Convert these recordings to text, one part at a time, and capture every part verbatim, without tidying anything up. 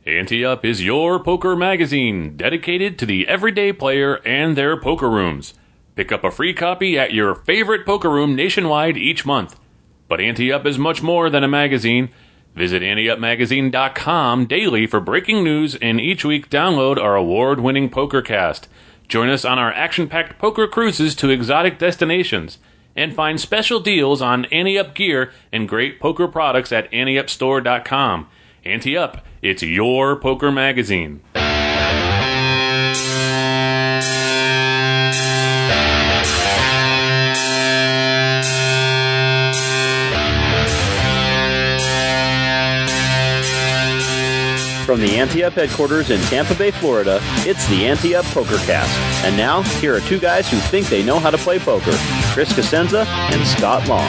Ante Up is your poker magazine dedicated to the everyday player and their poker rooms. Pick up a free copy at your favorite poker room nationwide each month. But Ante Up is much more than a magazine. Visit ante up magazine dot com daily for breaking news, and each week download our award-winning PokerCast. Join us on our action-packed poker cruises to exotic destinations, and find special deals on Ante Up gear and great poker products at ante up store dot com. Ante Up, it's your poker magazine. From the Ante Up headquarters in Tampa Bay, Florida, it's the Ante Up PokerCast. And now, here are two guys who think they know how to play poker, Chris Cosenza and Scott Long.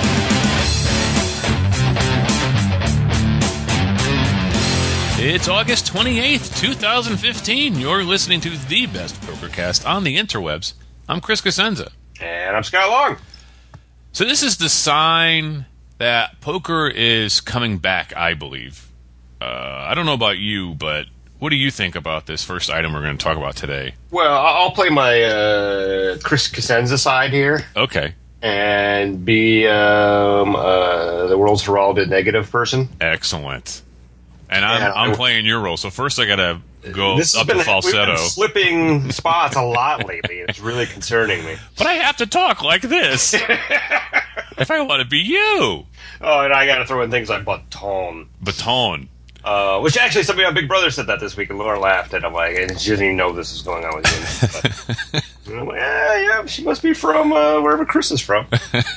It's August twenty-eighth, twenty fifteen. You're listening to the best PokerCast on the interwebs. I'm Chris Cosenza. And I'm Scott Long. So this is the sign that poker is coming back, I believe. Uh, I don't know about you, but what do you think about this first item we're going to talk about today? Well, I'll play my uh, Chris Cosenza side here. Okay. And be um, uh, the world's heralded negative person. Excellent. And I'm, Yeah, I'm I- playing your role, so first I got to go This has up been, the falsetto. We've been slipping spots a lot lately. It's really concerning me. But I have to talk like this if I want to be you. Oh, and I got to throw in things like baton. Baton. Uh, which actually, somebody on Big Brother said that this week, and Laura laughed, and I'm like, and she doesn't even know this is going on with you. But, and I'm like, yeah, yeah, she must be from uh, wherever Chris is from.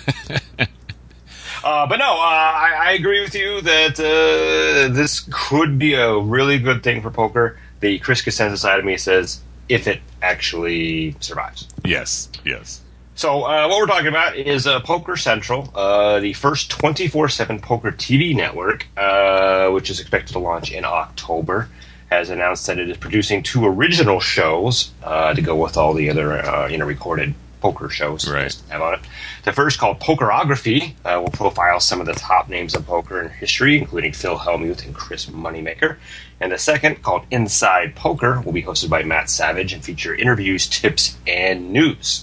Uh, but no, uh, I, I agree with you that uh, this could be a really good thing for poker. The Chris Cosenza side of me says if it actually survives. Yes, yes. So uh, what we're talking about is uh, Poker Central, uh, the first twenty-four seven poker T V network, uh, which is expected to launch in October, has announced that it is producing two original shows uh, to go with all the other uh, you know recorded poker shows Right. they have on it. The first, called Pokerography, uh, will profile some of the top names of poker in history, including Phil Hellmuth and Chris Moneymaker. And the second, called Inside Poker, will be hosted by Matt Savage and feature interviews, tips, and news.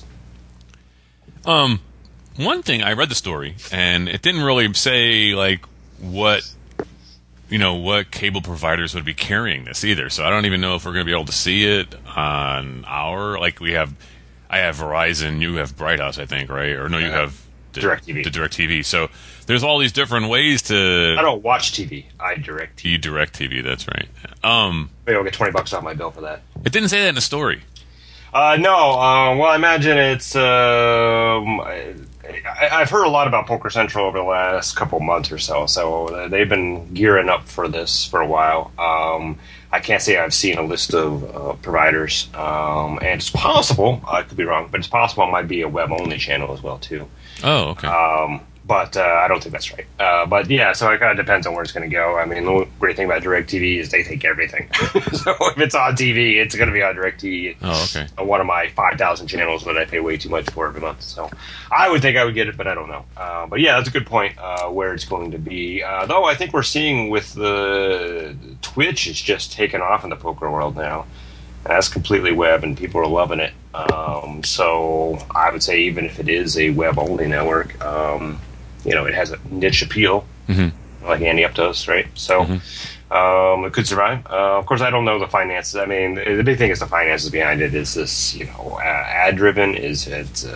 Um, one thing, I read the story, and it didn't really say, like, what, you know, what cable providers would be carrying this either. So I don't even know if we're going to be able to see it on our, like, we have, I have Verizon, you have Bright House, I think, right? Or no, you have the, DirecTV. The DirecTV. So there's all these different ways to... I don't watch T V. I direct T V. You DirecTV, that's right. Um, Maybe I'll get twenty bucks off my bill for that. it didn't say that in the story. Uh, no, uh, well, I imagine it's. Um, I, I've heard a lot about Poker Central over the last couple months or so, so they've been gearing up for this for a while. Um, I can't say I've seen a list of uh, providers, um, and it's possible, I could be wrong, but it's possible it might be a web-only channel as well, too. Oh, okay. Um, but uh, I don't think that's right. Uh, but yeah, so it kind of depends on where it's going to go. I mean, the great thing about DirecTV is they take everything. So if it's on T V, it's going to be on DirecTV. Oh, okay. On one of my five thousand channels that I pay way too much for every month. So I would think I would get it, but I don't know. Uh, but yeah, that's a good point uh, where it's going to be. Uh, though I think we're seeing with the Twitch, it's just taken off in the poker world now. That's completely web, and people are loving it. Um, so I would say even if it is a web-only network, um, you know, it has a niche appeal, Mm-hmm. like Ante Up does, right? So Mm-hmm. um, it could survive. Uh, of course, I don't know the finances. I mean, the big thing is the finances behind it. Is this, you know, uh, ad-driven? Is it, uh,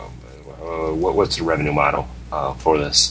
uh, what, what's the revenue model uh, for this?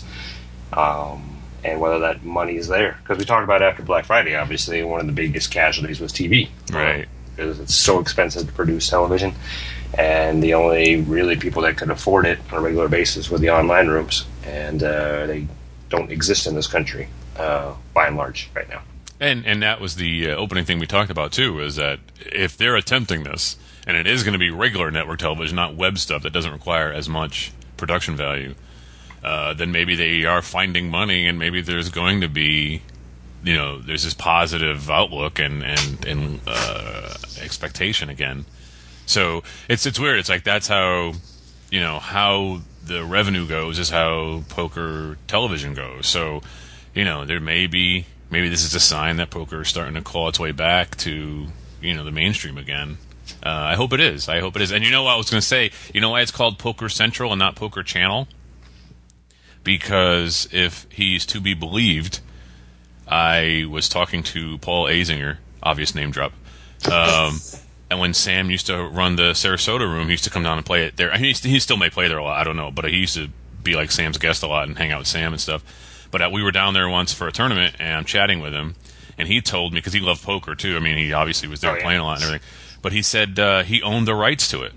Um, and whether that money is there. Because we talked about after Black Friday, obviously, one of the biggest casualties was T V. Right. Because it's so expensive to produce television, and the only really people that could afford it on a regular basis were the online rooms, and uh, they don't exist in this country uh, by and large right now. And and that was the uh, opening thing we talked about, too, is that if they're attempting this, and it is going to be regular network television, not web stuff that doesn't require as much production value, uh, then maybe they are finding money, and maybe there's going to be, you know, there's this positive outlook and, and, and uh, expectation again. So it's it's weird. It's like that's how, you know, how the revenue goes is how poker television goes. So, you know, there may be maybe this is a sign that poker is starting to claw its way back to, you know, the mainstream again. Uh, I hope it is. I hope it is. And you know what I was going to say? You know why it's called Poker Central and not Poker Channel? Because if he's to be believed, I was talking to Paul Azinger, obvious name drop, um, and when Sam used to run the Sarasota room, he used to come down and play it there. I mean, he, he still may play there a lot, I don't know, but he used to be like Sam's guest a lot and hang out with Sam and stuff. But uh, we were down there once for a tournament, and I'm chatting with him, and he told me, because he loved poker too, I mean, he obviously was there oh, yeah. playing a lot and everything, but he said uh, he owned the rights to it.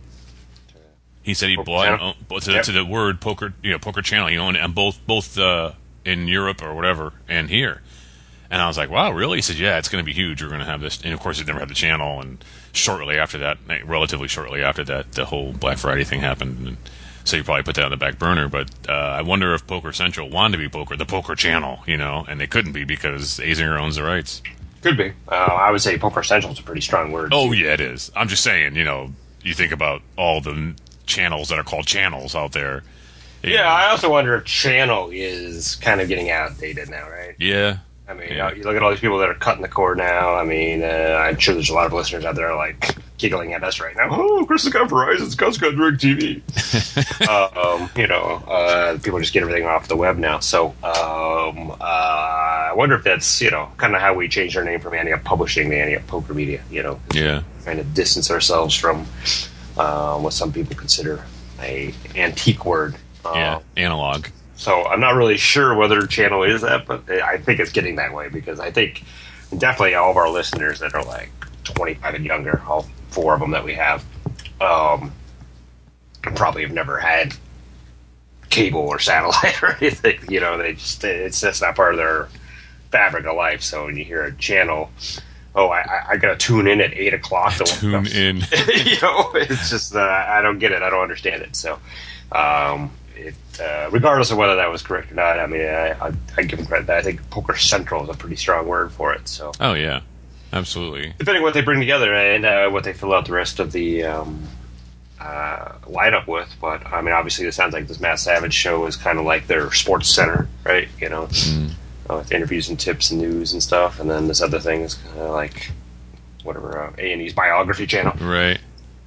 He said he poker bought and owned, to, yep. to the word poker, you know, Poker Channel. He owned it, and both both uh, in Europe or whatever, and here. And I was like, "Wow, really?" He said, "Yeah, it's going to be huge. We're going to have this." And of course, he never had the channel. And shortly after that, relatively shortly after that, the whole Black Friday thing happened. And so you probably put that on the back burner. But uh, I wonder if Poker Central wanted to be poker, the Poker Channel, you know, and they couldn't be because Azinger owns the rights. Could be. Uh, I would say Poker Central is a pretty strong word. Oh yeah, it is. I'm just saying, you know, you think about all the channels that are called channels out there. Yeah, know. I also wonder if channel is kind of getting outdated now, right? Yeah. I mean, yeah. you, know, you look at all these people that are cutting the cord now. I mean, uh, I'm sure there's a lot of listeners out there like giggling at us right now. Oh, Chris has got Verizon, Scott's got DirecTV. uh, um, you know, uh, people just get everything off the web now. So um, uh, I wonder if that's, you know, kind of how we changed our name from Ante-Up Publishing to Ante-Up Poker Media, you know. Yeah. Trying to distance ourselves from uh, what some people consider a antique word. Uh, yeah, analog. So I'm not really sure whether channel is that, but I think it's getting that way because I think definitely all of our listeners that are like twenty-five and younger, all four of them that we have, um, probably have never had cable or satellite or anything. You know, they just it's just not part of their fabric of life. So when you hear a channel, oh, I, I got to tune in at eight o'clock. To tune in. You know, it's just uh, I don't get it. I don't understand it. So. Um, It, uh, regardless of whether that was correct or not, I mean, I, I, I give them credit. I think Poker Central is a pretty strong word for it. So, oh yeah, absolutely. Depending on what they bring together and uh, what they fill out the rest of the um, uh, lineup with, but I mean, obviously, it sounds like this Matt Savage show is kind of like their sports center, right? You know, mm. uh, with interviews and tips and news and stuff, and then this other thing is kind of like whatever uh, A and E's biography channel, right?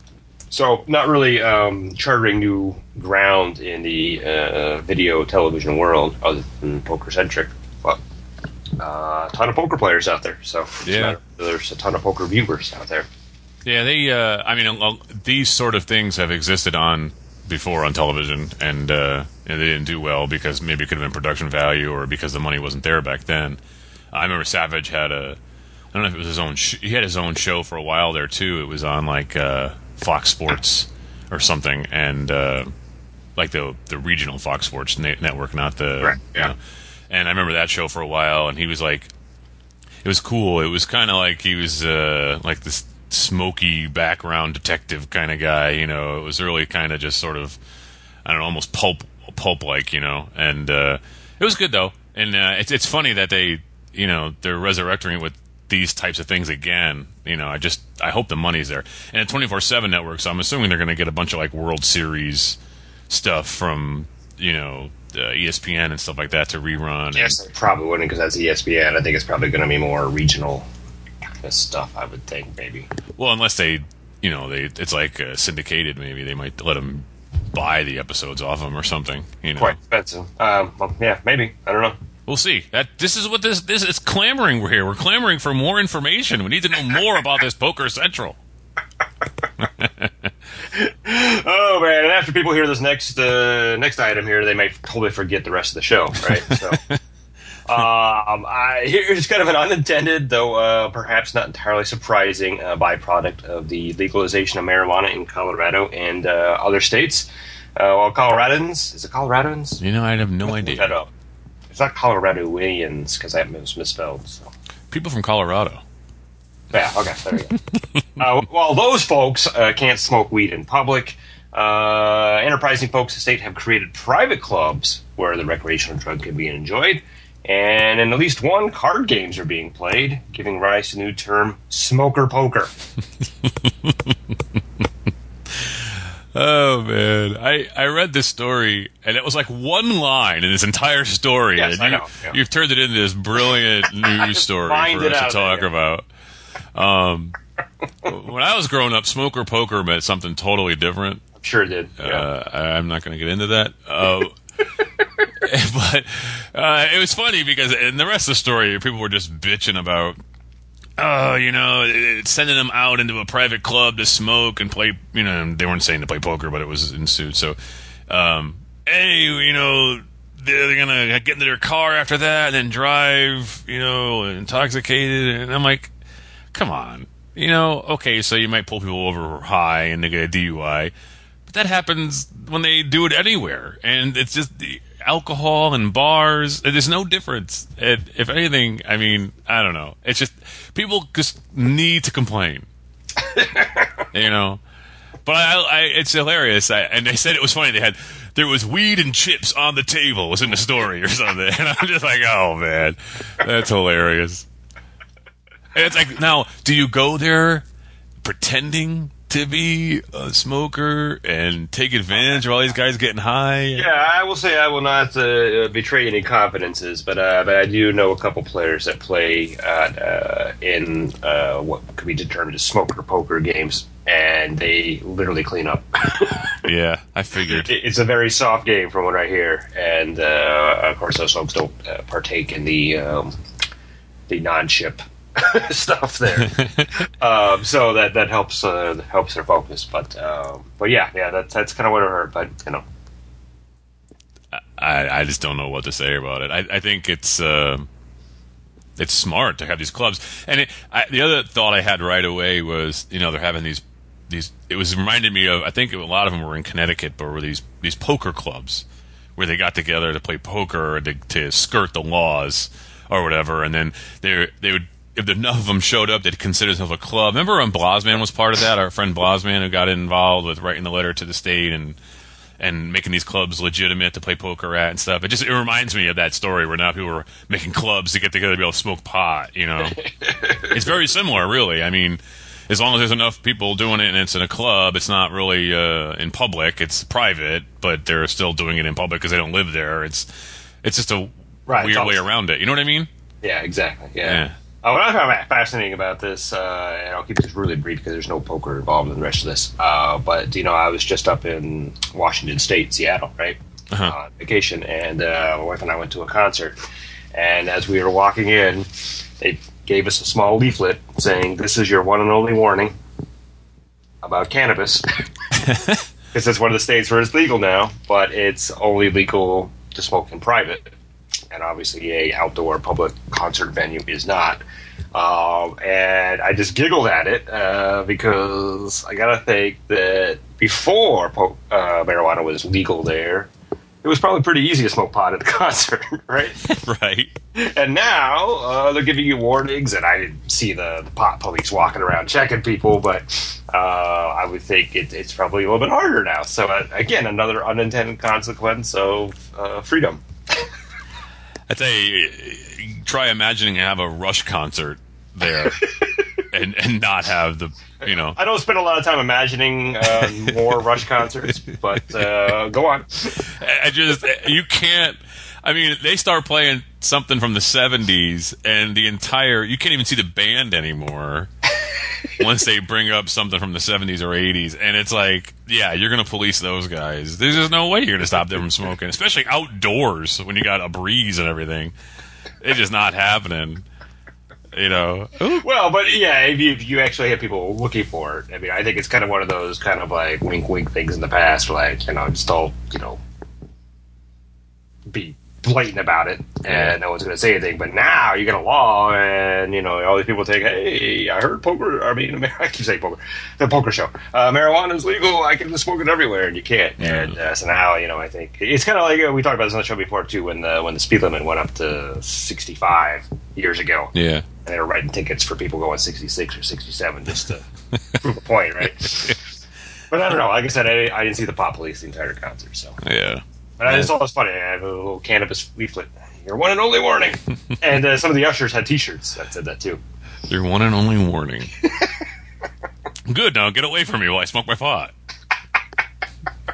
So, not really um, charting new ground in the uh, video television world, other than poker-centric. But uh, a ton of poker players out there. So, yeah. There's a ton of poker viewers out there. Yeah, they. Uh, I mean, uh, these sort of things have existed on before on television, and, uh, and they didn't do well because maybe it could have been production value or because the money wasn't there back then. I remember Savage had a. I don't know if it was his own. Sh- he had his own show for a while there too. It was on like. Uh, Fox Sports or something, and uh, like the the regional Fox Sports na- network, not the right, yeah. You know. And I remember that show for a while, and he was like, it was cool. It was kind of like he was uh, like this smoky background detective kind of guy, you know. It was really kind of just sort of, I don't know, almost pulp pulp like, you know. And uh, it was good though, and uh, it's it's funny that they, you know, they're resurrecting it with these types of things again. You know, I just I hope the money's there. And at twenty-four seven Network, so I'm assuming they're going to get a bunch of like World Series stuff from, you know, uh, E S P N and stuff like that to rerun. Yes, and, they probably wouldn't because that's E S P N. I think it's probably going to be more regional kind of stuff, I would think, maybe. Well, unless they, you know, they it's like uh, syndicated, maybe they might let them buy the episodes off them or something. You know, quite expensive. Um, well, yeah, maybe. I don't know. We'll see. That this is what this this is clamoring. We're here. We're clamoring for more information. We need to know more about this Poker Central. Oh man! And after people hear this next uh, next item here, they might totally forget the rest of the show, right? So, um, I, here's kind of an unintended, though uh, perhaps not entirely surprising, uh, byproduct of the legalization of marijuana in Colorado and uh, other states. Uh, well, Coloradans is it Coloradans? You know, I have no Let's idea. Look that up. It's not Coloradoians, because that was misspelled. So. People from Colorado. Yeah, okay, there you go. uh, well, those folks uh, can't smoke weed in public. Uh, enterprising folks in the state have created private clubs where the recreational drug can be enjoyed. And in at least one, card games are being played, giving rise to the new term, smoker poker. Oh man, I, I read this story and it was like one line in this entire story. Yes, and I you, know. Yeah. You've turned it into this brilliant news story Find for it us to out talk there. about. Um, when I was growing up, smoker poker meant something totally different. I'm sure it did. Yeah. Uh, I- I'm not going to get into that. Uh, but uh, it was funny because in the rest of the story, people were just bitching about, oh, you know, it's sending them out into a private club to smoke and play, you know, they weren't saying to play poker, but it was ensued. So, um, hey, you know, they're, they're going to get into their car after that and then drive, you know, intoxicated. And I'm like, come on. You know, okay, so you might pull people over high and they get a D U I. But that happens when they do it anywhere. And it's just the alcohol and bars. There's no difference. It, if anything, I mean, I don't know. It's just people just need to complain. You know? But I, I, it's hilarious. I, and they said it was funny. They had, there was weed and chips on the table was in the story or something. And I'm just like, oh, man. That's hilarious. And it's like, now, do you go there pretending to be a smoker and take advantage of all these guys getting high? Yeah, I will say I will not uh, betray any confidences, but uh, but I do know a couple players that play uh, uh, in uh, what could be determined as smoker poker games, and they literally clean up. Yeah, I figured. It- It's a very soft game from what I hear, and uh, of course those folks don't uh, partake in the um, the non-chip stuff there. um, so that that helps uh, helps their focus. But um, but yeah, yeah, that's that's kind of what I heard. But you know, I, I just don't know what to say about it. I, I think it's uh, it's smart to have these clubs. And it, I, the other thought I had right away was, you know, they're having these these. It was reminded me of, I think a lot of them were in Connecticut, but were these these poker clubs where they got together to play poker or to, to skirt the laws or whatever, and then they they would. If enough of them showed up, they'd consider themselves a club. Remember when Blazman was part of that? Our friend Blazman, who got involved with writing the letter to the state and and making these clubs legitimate to play poker at and stuff. It just it reminds me of that story where now people are making clubs to get together to be able to smoke pot. You know, it's very similar, really. I mean, as long as there's enough people doing it and it's in a club, it's not really uh, in public. It's private, but they're still doing it in public because they don't live there. It's it's just a Right, weird it's way almost- around it. You know what I mean? yeah, exactly. Yeah. Yeah. Uh, what I found fascinating about this, uh, and I'll keep this really brief because there's no poker involved in the rest of this, uh, but, you know, I was just up in Washington State, Seattle, right, Uh-huh. on vacation, and uh, my wife and I went to a concert, and as we were walking in, they gave us a small leaflet saying, "This is your one and only warning about cannabis," because it's one of the states where it's legal now, but it's only legal to smoke in private. And obviously a outdoor public concert venue is not. Um, and I just giggled at it uh, because I gotta think that before po- uh, marijuana was legal there, it was probably pretty easy to smoke pot at the concert, right? Right. And now uh, they're giving you warnings, and I didn't see the, the pot police walking around checking people, but uh, I would think it, it's probably a little bit harder now. So uh, again, another unintended consequence of uh, freedom. I tell you, try imagining have a Rush concert there, and and not have the you know. I don't spend a lot of time imagining uh, more Rush concerts, but uh, go on. I just you can't. I mean, they start playing something from the seventies, and the entire you can't even see the band anymore. Once they bring up something from the seventies or eighties, and it's like, yeah, you're going to police those guys. There's just no way you're going to stop them from smoking, especially outdoors when you got a breeze and everything. It's just not happening, you know. Ooh. Well, but yeah, if you, if you actually have people looking for it, I mean, I think it's kind of one of those kind of like wink, wink things in the past, like, you know, just don't, you know, be blatant about it, and no one's going to say anything. But now you get a law, and you know all these people take, hey, I heard poker. I mean, I keep saying poker, the poker show. Uh, marijuana is legal. I can just smoke it everywhere, and you can't. Yeah. And uh, so now, you know, I think it's kind of like uh, we talked about this on the show before too, when the when the speed limit went up to sixty-five years ago. Yeah. And they were writing tickets for people going sixty-six or sixty-seven just to prove a point, right? But I don't know. Like I said, I, I didn't see the pot police the entire concert, so. Yeah. But I just thought it was funny. I have a little cannabis leaflet. Your one and only warning. And uh, some of the ushers had T-shirts that said that too. Your one and only warning. Good. Now get away from me while I smoke my pot.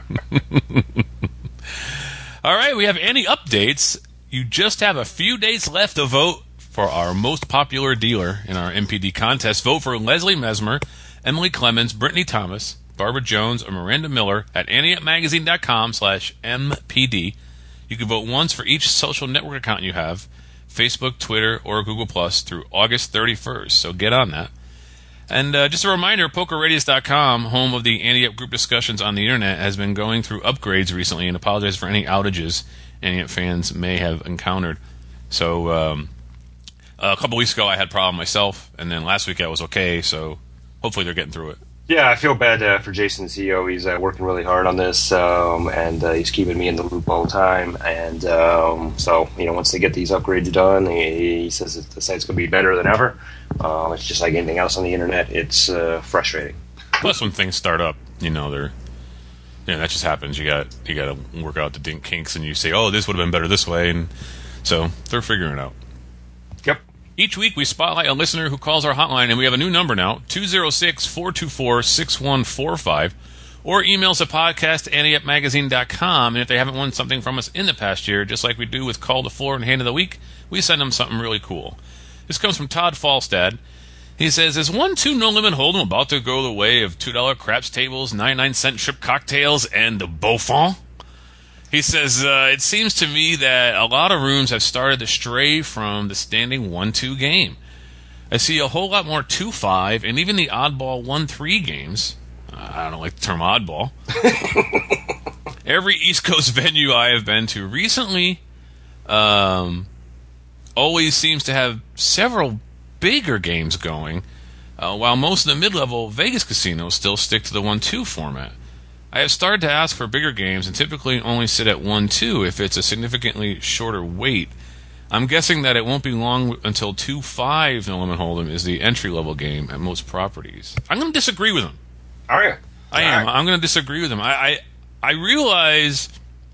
All right, we have any updates. You just have a few days left to vote for our most popular dealer in our M P D contest. Vote for Leslie Mesmer, Emily Clemens, Brittany Thomas, Barbara Jones, or Miranda Miller at antiupmagazine.com slash MPD. You can vote once for each social network account you have, Facebook, Twitter, or Google Plus, through August thirty-first, so get on that. And uh, just a reminder, Poker Radius dot com, home of the Ante Up group discussions on the internet, has been going through upgrades recently, and apologize for any outages Ante Up fans may have encountered. So um, a couple weeks ago I had a problem myself, and then last week I was okay, so hopefully they're getting through it. Yeah, I feel bad uh, for Jason C E O. He's uh, working really hard on this, um, and uh, he's keeping me in the loop all the time. And um, so, you know, once they get these upgrades done, he, he says that the site's going to be better than ever. Um, it's just like anything else on the internet. It's uh, frustrating. Plus, when things start up, you know, they're, you know, that just happens. You got you got to work out the dink kinks, and you say, oh, this would have been better this way, and so they're figuring it out. Yep. Each week, we spotlight a listener who calls our hotline, and we have a new number now, two oh six, four two four, six one four five, or emails at podcast at ante up magazine dot com, and if they haven't won something from us in the past year, just like we do with Call to Floor and Hand of the Week, we send them something really cool. This comes from Todd Falstad. He says, is one two No Limit Hold'em about to go the way of two dollar craps tables, ninety-nine cent shrimp cocktails, and the Beaufort? He says, uh, it seems to me that a lot of rooms have started to stray from the standing one two game. I see a whole lot more two five and even the oddball one three games. I don't like the term oddball. Every East Coast venue I have been to recently um, always seems to have several bigger games going, uh, while most of the mid-level Vegas casinos still stick to the one two format. I have started to ask for bigger games and typically only sit at one two if it's a significantly shorter wait. I'm guessing that it won't be long until two five No Limit Hold'em is the entry-level game at most properties. I'm going to disagree with him. Are you? I am. Right. I'm going to disagree with him. I, I I realize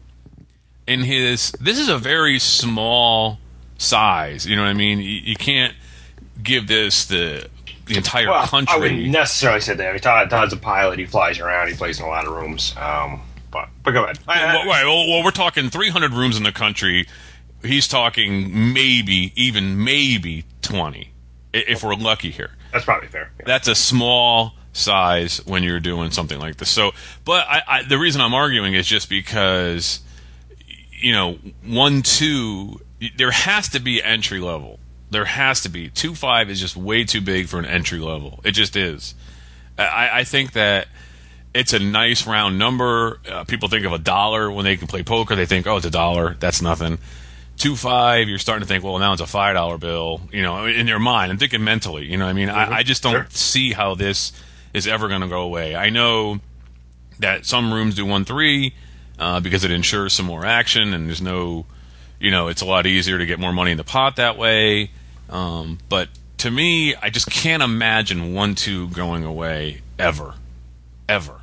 in his... This is a very small size. You know what I mean? You, you can't give this the... the entire well, country. I wouldn't necessarily say that. I mean, Todd, Todd's a pilot. He flies around. He plays in a lot of rooms. Um, but, but go ahead. Well, right. Well, well, we're talking three hundred rooms in the country. He's talking maybe, even maybe twenty, if we're lucky here. That's probably fair. Yeah. That's a small size when you're doing something like this. So, but I, I, the reason I'm arguing is just because, you know, one two, there has to be entry level. There has to be. two five is just way too big for an entry level. It just is. I, I think that it's a nice round number. Uh, people think of a dollar when they can play poker. They think, oh, it's a dollar. That's nothing. two five, you're starting to think, well, now it's a five dollar bill, you know, in your mind. I'm thinking mentally, you know what I mean? Mm-hmm. I, I just don't sure. see how this is ever going to go away. I know that some rooms do one three uh, because it ensures some more action, and there's no, you know, it's a lot easier to get more money in the pot that way. Um, but to me, I just can't imagine one two going away ever, ever.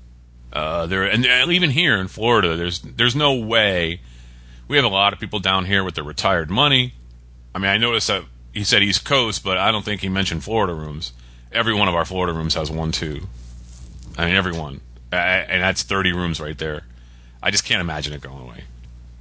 Uh, there and, and even here in Florida, there's there's no way. We have a lot of people down here with their retired money. I mean, I noticed that he said East Coast, but I don't think he mentioned Florida rooms. Every one of our Florida rooms has one two. I mean, every one, and that's thirty rooms right there. I just can't imagine it going away.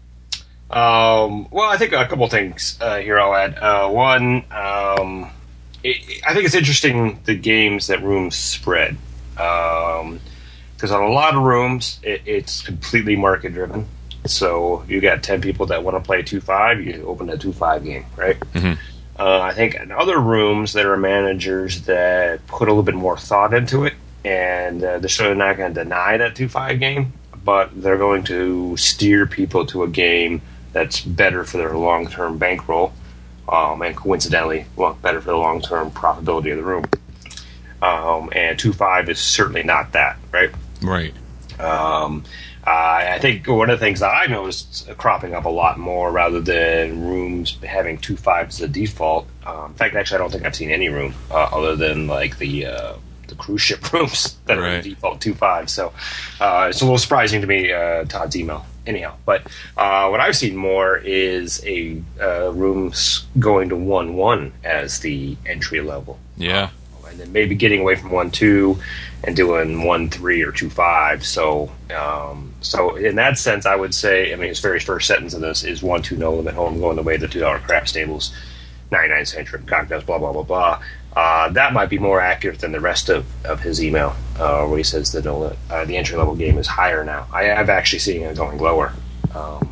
Um, well, I think a couple things uh, here I'll add. Uh, one, um, it, I think it's interesting the games that rooms spread. Um, because on a lot of rooms, it, it's completely market driven. So you got ten people that want to play two five, you open a two five game, right? Mm-hmm. Uh, I think in other rooms, there are managers that put a little bit more thought into it, and uh, they're sort of not going to deny that two five game, but they're going to steer people to a game that's better for their long-term bankroll, um, and coincidentally, well, better for the long-term profitability of the room. Um, and two five is certainly not that, right? Right. Um, uh, I think one of the things that I noticed cropping up a lot more, rather than rooms having two five as a default. Um, in fact, actually, I don't think I've seen any room uh, other than like the uh, the cruise ship rooms that right. are default two five. So uh, it's a little surprising to me, uh, Todd's email. Anyhow, but uh, what I've seen more is a uh, rooms going to one one as the entry level. Yeah. Uh, and then maybe getting away from one two and doing one three or two five. So, um, so in that sense, I would say, I mean, his very first sentence of this is one two no limit home going the way of the two dollar crap stables, ninety-nine cent trip cocktails, blah blah blah blah. Uh, that might be more accurate than the rest of, of his email, uh, where he says that uh, the entry level game is higher now. I, I've actually seen it going lower. Um,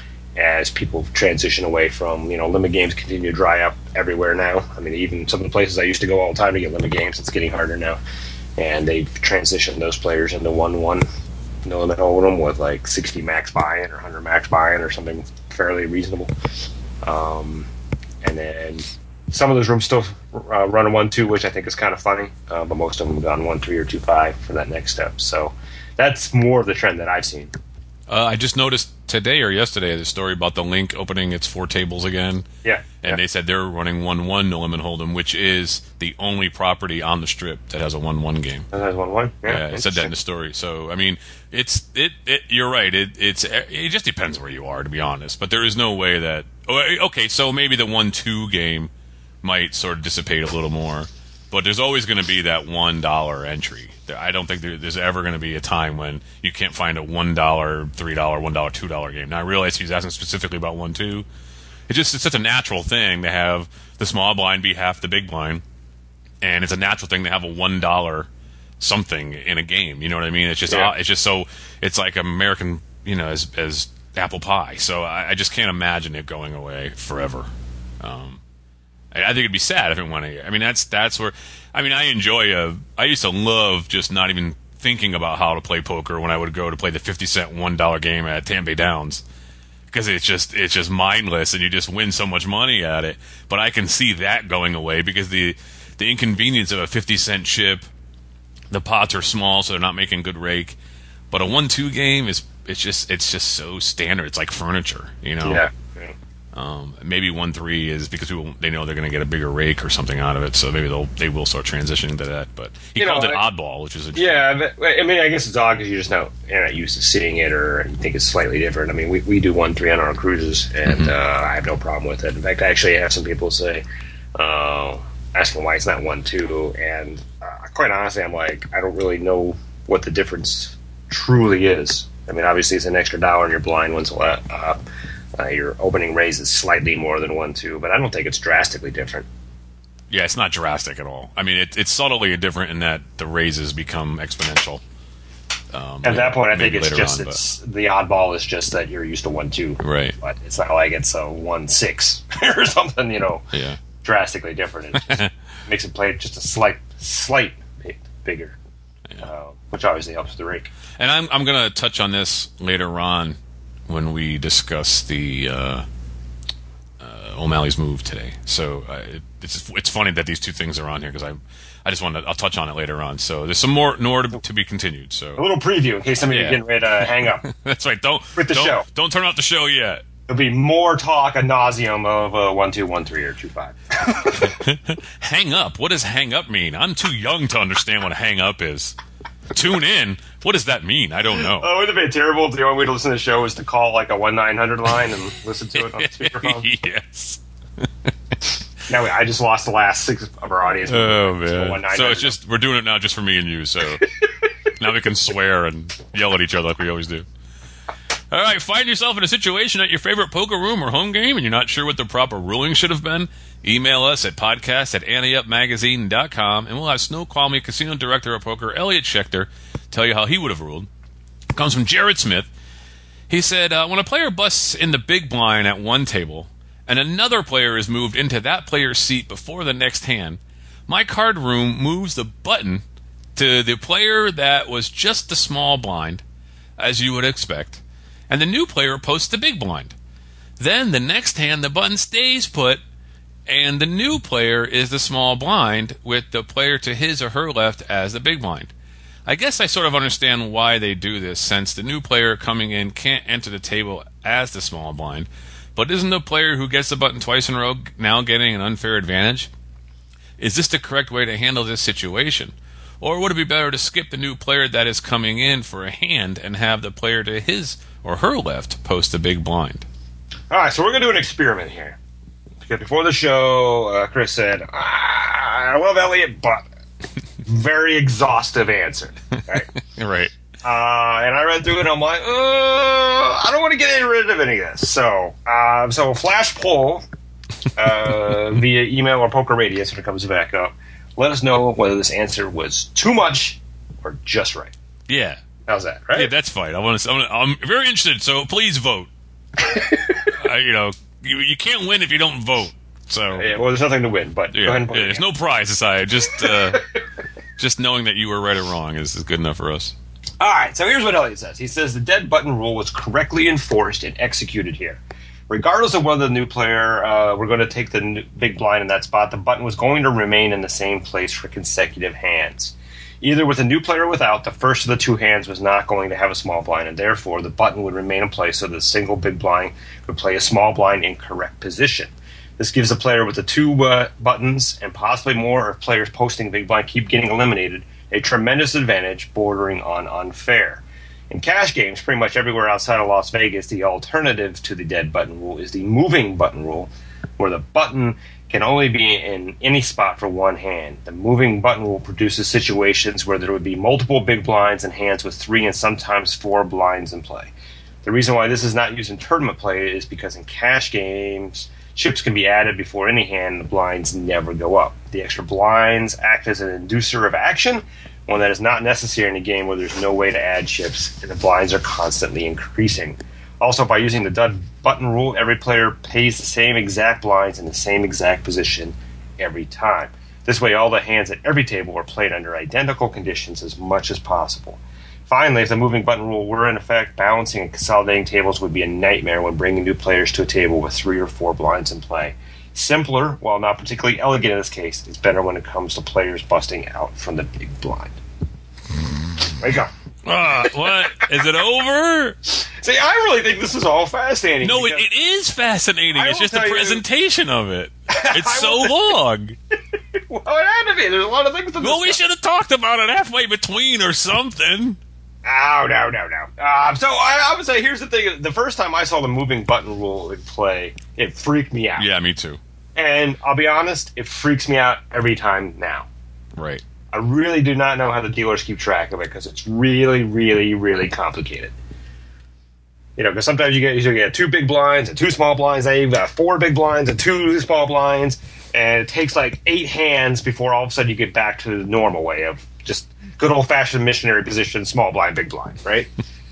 as people transition away from, you know, limit games continue to dry up everywhere now. I mean, even some of the places I used to go all the time to get limit games, it's getting harder now. And they've transitioned those players into one one no limit hold'em with like sixty max buy-in or one hundred max buy-in or something fairly reasonable. Um, and then some of those rooms still uh, run a one two, which I think is kind of funny, uh, but most of them have gone one three or two five for that next step. So that's more of the trend that I've seen. Uh, I just noticed today or yesterday the story about the Link opening its four tables again. Yeah. And yeah. they said they're running one one no limit hold'em, which is the only property on the strip that has a one one game. That has one one? Yeah, yeah, it said that in the story. So, I mean, it's it. it you're right. It it's it just depends where you are, to be honest. But there is no way that. Okay, so maybe the one two game might sort of dissipate a little more, but there's always going to be that one dollar entry. I don't think there, there's ever going to be a time when you can't find a one dollar, three dollar, one dollar, two dollar game. Now I realize he's asking specifically about one two. It's just it's such a natural thing to have the small blind be half the big blind, and it's a natural thing to have a one dollar something in a game. You know what I mean? It's just yeah. it's just so it's like American, you know, as as apple pie. So I, I just can't imagine it going away forever. Um, I, I think it'd be sad if it went away. I mean, that's that's where. I mean, I enjoy a. I used to love just not even thinking about how to play poker when I would go to play the fifty cent one dollar game at Tampa Bay Downs, because it's just it's just mindless and you just win so much money at it. But I can see that going away because the the inconvenience of a fifty cent chip, the pots are small so they're not making good rake. But a one two game is it's just it's just so standard. It's like furniture, you know. Yeah. Um, maybe one three is because people they know they're going to get a bigger rake or something out of it, so maybe they'll they will start transitioning to that. But he you called know, it I, oddball, which is interesting. Yeah. But, I mean, I guess it's odd because you just know you're not used to seeing it, or you think it's slightly different. I mean, we we do one three on our cruises, and mm-hmm. uh, I have no problem with it. In fact, I actually have some people say, uh, asking why it's not one two, and uh, quite honestly, I'm like, I don't really know what the difference truly is. I mean, obviously, it's an extra dollar in your blind one's a lot. Uh, Uh, your opening raise is slightly more than one two, but I don't think it's drastically different. Yeah, it's not drastic at all. I mean, it, it's subtly different in that the raises become exponential. Um, at that point, I think it's later just on, it's the oddball is just that you're used to one two, right? But it's not like it's a one six or something, you know, yeah. drastically different. It just makes it play just a slight, slight bit bigger, yeah. uh, which obviously helps the rake. And I'm I'm going to touch on this later on when we discuss the uh, uh, O'Malley's move today. So uh, it, it's it's funny that these two things are on here because I I just want to I'll touch on it later on. So there's some more more to, to be continued. So a little preview in case somebody's yeah. getting ready to hang up. That's right. Don't with the don't, show. Don't turn off the show yet. There'll be more talk ad nauseum of uh, one two, one three, or two five. Hang up. What does hang up mean? I'm too young to understand what hang up is. Tune in. What does that mean? I don't know. Oh, wouldn't it be terrible if the only way to listen to the show is to call like a one nine hundred line and listen to it on the speakerphone? Yes. Now I just lost the last six of our audience. Oh man! So it's just we're doing it now just for me and you. So now we can swear and yell at each other like we always do. All right, find yourself in a situation at your favorite poker room or home game and you're not sure what the proper ruling should have been? Email us at podcast at ante up magazine dot com and we'll have Snoqualmie Casino Director of Poker, Elliot Schechter, tell you how he would have ruled. It comes from Jared Smith. He said, uh, when a player busts in the big blind at one table and another player is moved into that player's seat before the next hand, my card room moves the button to the player that was just the small blind, as you would expect, and the new player posts the big blind. Then the next hand, the button stays put, and the new player is the small blind with the player to his or her left as the big blind. I guess I sort of understand why they do this, since the new player coming in can't enter the table as the small blind, but isn't the player who gets the button twice in a row now getting an unfair advantage? Is this the correct way to handle this situation? Or would it be better to skip the new player that is coming in for a hand and have the player to his or her left post the big blind? All right, so we're going to do an experiment here. Because before the show, uh, Chris said, ah, I love Elliot, but very exhaustive answer. Right. Right. Uh, and I read through it, and I'm like, uh, I don't want to get rid of any of this. So, uh, so flash poll uh, via email or Poker Radius when it comes back up. Let us know whether this answer was too much or just right. Yeah. How's that? Right? Yeah, that's fine. I want to. I'm, I'm very interested. So please vote. uh, you know, you, you can't win if you don't vote. So yeah, well, there's nothing to win, but yeah, go ahead and put yeah, it there's down. no prize aside. Just uh, just knowing that you were right or wrong is, is good enough for us. All right, so here's what Elliot says. He says the dead button rule was correctly enforced and executed here. Regardless of whether the new player uh, were going to take the new, big blind in that spot, the button was going to remain in the same place for consecutive hands. Either with a new player or without, the first of the two hands was not going to have a small blind, and therefore the button would remain in place so the single big blind would play a small blind in correct position. This gives the player with the two uh, buttons, and possibly more if players posting big blind keep getting eliminated, a tremendous advantage bordering on unfair. In cash games, pretty much everywhere outside of Las Vegas, the alternative to the dead button rule is the moving button rule, where the button can only be in any spot for one hand. The moving button rule produces situations where there would be multiple big blinds and hands with three and sometimes four blinds in play. The reason why this is not used in tournament play is because in cash games, chips can be added before any hand and the blinds never go up. The extra blinds act as an inducer of action, one that is not necessary in a game where there's no way to add chips and the blinds are constantly increasing. Also, by using the dead button rule, every player pays the same exact blinds in the same exact position every time. This way, all the hands at every table are played under identical conditions as much as possible. Finally, if the moving button rule were in effect, balancing and consolidating tables would be a nightmare when bringing new players to a table with three or four blinds in play. Simpler, while not particularly elegant in this case, is better when it comes to players busting out from the big blind. There you go. Uh, what? Is it over? See, I really think this is all fascinating. No, it, it is fascinating. I It's will just the tell you- presentation of it. It's I so will- long. Well, it had to be. There's a lot of things to Well, we discuss. should have talked about it halfway between or something. Oh, no, no, no. Uh, so I, I would say, here's the thing. The first time I saw the moving button rule in play, it freaked me out. Yeah, me too. And I'll be honest, it freaks me out every time now. Right. I really do not know how the dealers keep track of it because it's really, really, really complicated. You know, because sometimes you get you get two big blinds and two small blinds. Then you've got four big blinds and two small blinds, and it takes like eight hands before all of a sudden you get back to the normal way of just good old-fashioned missionary position, small blind, big blind, right?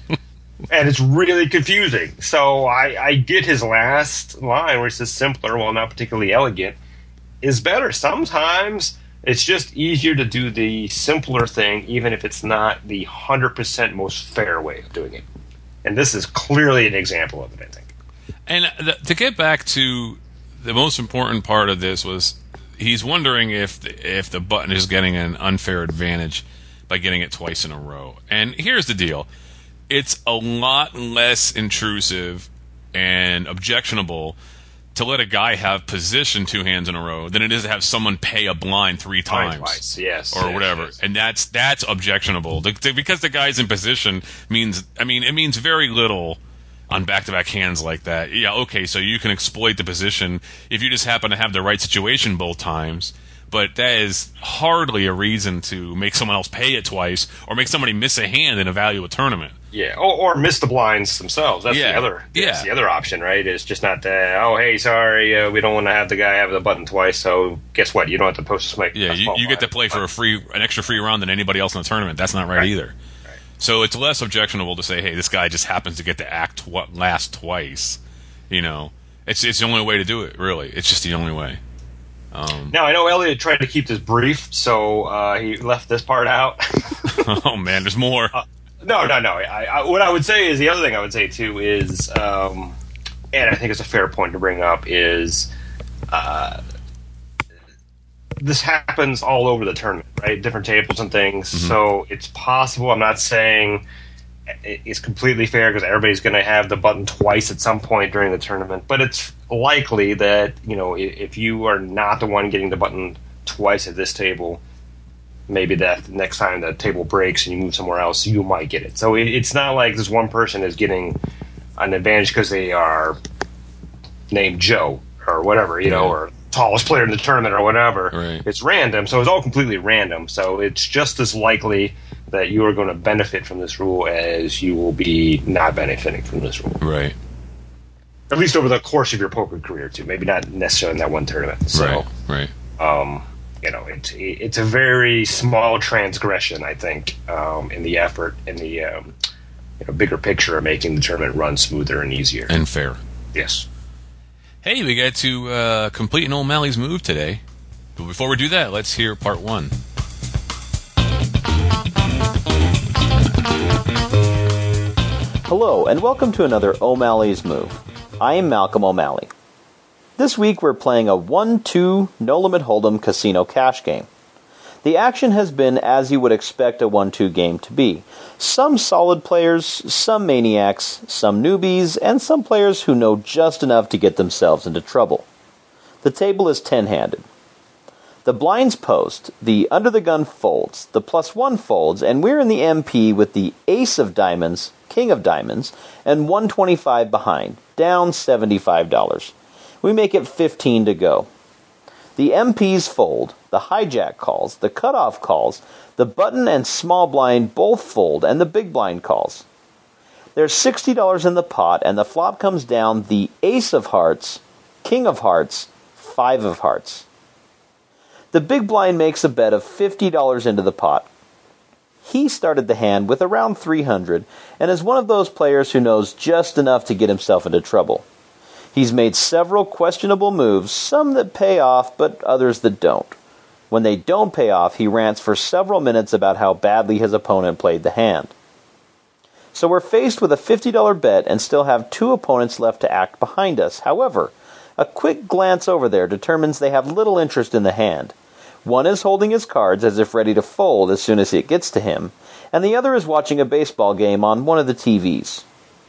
And it's really confusing. So I, I get his last line where he says simpler, while not particularly elegant, is better. Sometimes it's just easier to do the simpler thing, even if it's not the one hundred percent most fair way of doing it. And this is clearly an example of it, I think. And th- to get back to the most important part of this was he's wondering if the, if the button is getting an unfair advantage by getting it twice in a row. And here's the deal. It's a lot less intrusive and objectionable to let a guy have position two hands in a row than it is to have someone pay a blind three times. Twice, yes. Or yes, whatever. yes. And that's that's objectionable. The, the, because the guy's in position means, I mean, it means very little on back-to-back hands like that. Yeah, okay, so you can exploit the position if you just happen to have the right situation both times. But that is hardly a reason to make someone else pay it twice or make somebody miss a hand in a value of tournament. Yeah, or, or miss the blinds themselves. That's Yeah, the other. That's yeah. the other option, right? It's just not the oh hey sorry uh, we don't want to have the guy have the button twice. So guess what? You don't have to post a smite. Yeah, a you, small you get to blind. play for a free, an extra free round than anybody else in the tournament. That's not right, Right. either. So it's less objectionable to say, hey, this guy just happens to get to act tw- last twice. You know, it's it's the only way to do it. Really, it's just the only way. Um, Now I know Elliot tried to keep this brief, so uh, he left this part out. oh man, there's more. Uh, No, no, no. I, I, what I would say is the other thing I would say too is, um, and I think it's a fair point to bring up is, uh, this happens all over the tournament, right? Different tables and things. Mm-hmm. So it's possible. I'm not saying it's completely fair because everybody's going to have the button twice at some point during the tournament, but it's likely that, you know, if you are not the one getting the button twice at this table, maybe that the next time the table breaks and you move somewhere else, you might get it. So it, it's not like this one person is getting an advantage because they are named Joe or whatever, you know, or tallest player in the tournament or whatever. Right. It's random, so it's all completely random. So it's just as likely that you are going to benefit from this rule as you will be not benefiting from this rule. Right. At least over the course of your poker career, too. Maybe not necessarily in that one tournament. So, right. Right. Um, you know, it's it's a very small transgression, I think, um, in the effort, in the um, you know, bigger picture of making the tournament run smoother and easier. And fair. Yes. Hey, we got to uh, complete an O'Malley's move today. But before we do that, let's hear part one. Hello, and welcome to another O'Malley's Move. I am Malcolm O'Malley. This week we're playing a one two No Limit Hold'em casino cash game. The action has been as you would expect a one two game to be. Some solid players, some maniacs, some newbies, and some players who know just enough to get themselves into trouble. The table is ten-handed. The blinds post, the under the gun folds, the plus one folds, and we're in the M P with the ace of diamonds, king of diamonds, and one twenty-five behind, down seventy-five dollars. We make it fifteen to go. The M Ps fold, the hijack calls, the cutoff calls, the button and small blind both fold, and the big blind calls. There's sixty dollars in the pot, and the flop comes down the ace of hearts, king of hearts, five of hearts. The big blind makes a bet of fifty dollars into the pot. He started the hand with around three hundred dollars, and is one of those players who knows just enough to get himself into trouble. He's made several questionable moves, some that pay off, but others that don't. When they don't pay off, he rants for several minutes about how badly his opponent played the hand. So we're faced with a fifty dollars bet and still have two opponents left to act behind us. However, a quick glance over there determines they have little interest in the hand. One is holding his cards as if ready to fold as soon as it gets to him, and the other is watching a baseball game on one of the T Vs.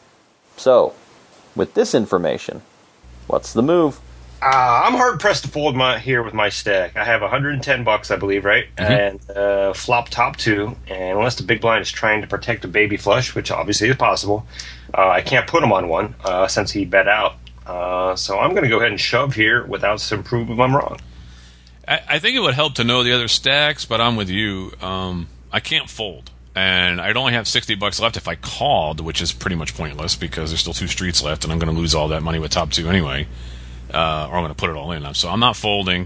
So, with this information, what's the move? Uh, I'm hard pressed to fold my here with my stack. I have one hundred ten bucks, I believe, right? Mm-hmm. And uh, flop top two. And unless the big blind is trying to protect a baby flush, which obviously is possible, uh, I can't put him on one uh, since he bet out. Uh, so I'm going to go ahead and shove here without some proof if I'm wrong. I, I think it would help to know the other stacks, but I'm with you. Um, I can't fold. And I'd only have sixty bucks left if I called, which is pretty much pointless because there's still two streets left, and I'm going to lose all that money with top two anyway. Uh, or I'm going to put it all in. So I'm not folding.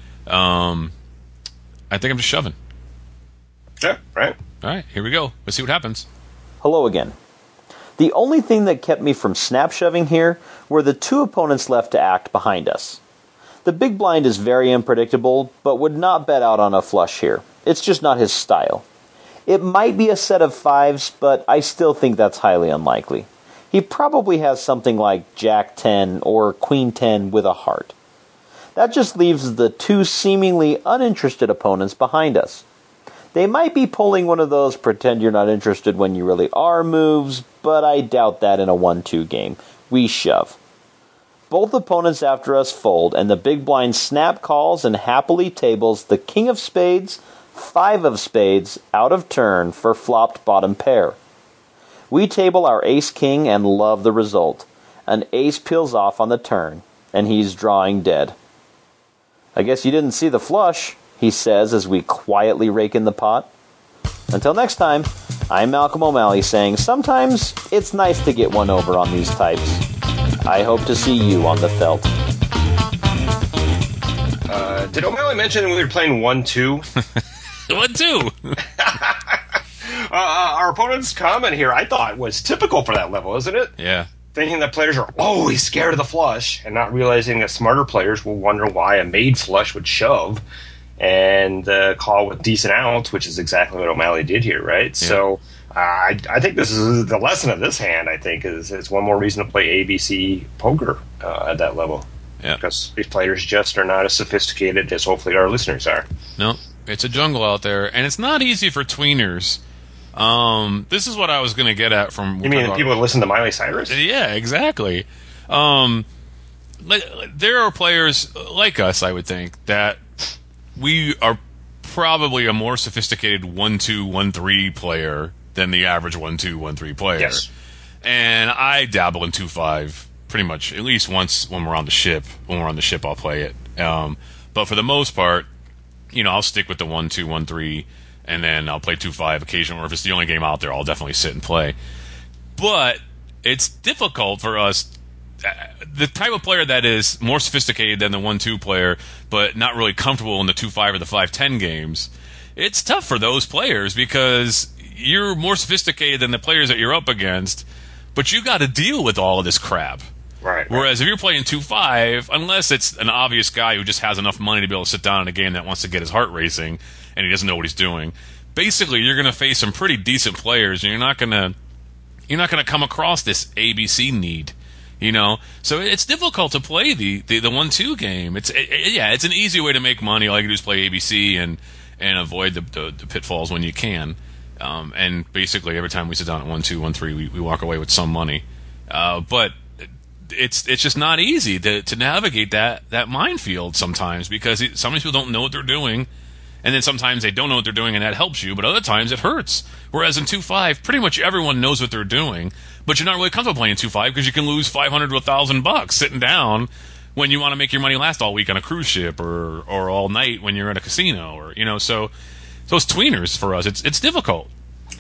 Um, I think I'm just shoving. Yeah, right. All right, here we go. Let's see what happens. Hello again. The only thing that kept me from snap shoving here were the two opponents left to act behind us. The big blind is very unpredictable, but would not bet out on a flush here. It's just not his style. It might be a set of fives, but I still think that's highly unlikely. He probably has something like Jack ten or Queen ten with a heart. That just leaves the two seemingly uninterested opponents behind us. They might be pulling one of those pretend you're not interested when you really are moves, but I doubt that in a one two game. We shove. Both opponents after us fold, and the big blind snap calls and happily tables the king of spades, five of spades, out of turn for flopped bottom pair. We table our ace-king and love the result. An ace peels off on the turn, and he's drawing dead. I guess you didn't see the flush, he says as we quietly rake in the pot. Until next time, I'm Malcolm O'Malley saying sometimes it's nice to get one over on these types. I hope to see you on the felt. Uh, did O'Malley mention we were playing one two? one two! Uh, our opponent's comment here, I thought, was typical for that level, isn't it? Yeah. Thinking that players are always scared of the flush, and not realizing that smarter players will wonder why a made flush would shove and uh, call with decent outs, which is exactly what O'Malley did here, right? Yeah. So uh, I, I think this is the lesson of this hand, I think, is, is one more reason to play A B C poker uh, at that level. Yeah. Because these players just are not as sophisticated as hopefully our listeners are. No, it's a jungle out there, and it's not easy for tweeners. Um, this is what I was going to get at from... You mean the people that listen to Miley Cyrus? Yeah, exactly. Um, there are players like us, I would think, that we are probably a more sophisticated one two, one three player than the average one two, one three player. Yes. And I dabble in two five pretty much at least once when we're on the ship. When we're on the ship, I'll play it. Um, but for the most part, you know, I'll stick with the one two, one three, and then I'll play two five occasionally, or if it's the only game out there, I'll definitely sit and play. But it's difficult for us. The type of player that is more sophisticated than the one two player, but not really comfortable in the two five or the five ten games, it's tough for those players because you're more sophisticated than the players that you're up against, but you got to deal with all of this crap. Right. Whereas if you're playing two five, unless it's an obvious guy who just has enough money to be able to sit down in a game that wants to get his heart racing and he doesn't know what he's doing, basically you're going to face some pretty decent players, and you're not going to you're not going to come across this A B C need. You know, so it's difficult to play the the, the one two game. It's it, it, yeah, it's an easy way to make money. All you can do is play A B C and and avoid the, the, the pitfalls when you can. Um, and basically, every time we sit down at one two, one three, we, we walk away with some money. Uh, but it's it's just not easy to, to navigate that that minefield sometimes, because it, some people don't know what they're doing, and then sometimes they don't know what they're doing, and that helps you. But other times it hurts. Whereas in two five, pretty much everyone knows what they're doing. But you're not really comfortable playing two five because you can lose five hundred to one thousand bucks sitting down when you want to make your money last all week on a cruise ship, or or all night when you're at a casino, or you know. So those tweeners for us, it's it's difficult.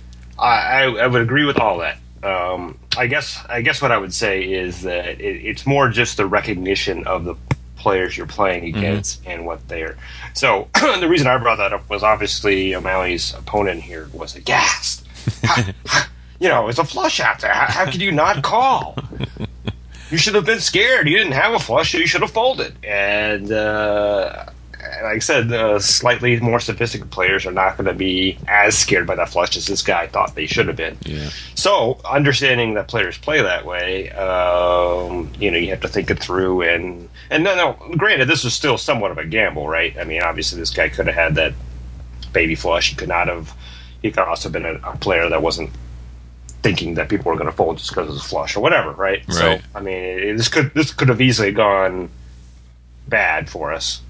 I I would agree with all that. Um, I guess I guess what I would say is that it, it's more just the recognition of the players you're playing against mm-hmm. and what they're. So the reason I brought that up was obviously O'Malley's opponent here was aghast. You know, it's a flush out there. How, how could you not call? You should have been scared. You didn't have a flush, so you should have folded. And uh, like I said, uh, slightly more sophisticated players are not going to be as scared by that flush as this guy thought they should have been. Yeah. So, understanding that players play that way, um, you know, you have to think it through. And, and no, no, granted, this was still somewhat of a gamble, right? I mean, obviously, this guy could have had that baby flush. He could not have. He could also have been a, a player that wasn't thinking that people were going to fold just because of the flush or whatever, right? Right. So, I mean, it, this could this could have easily gone bad for us.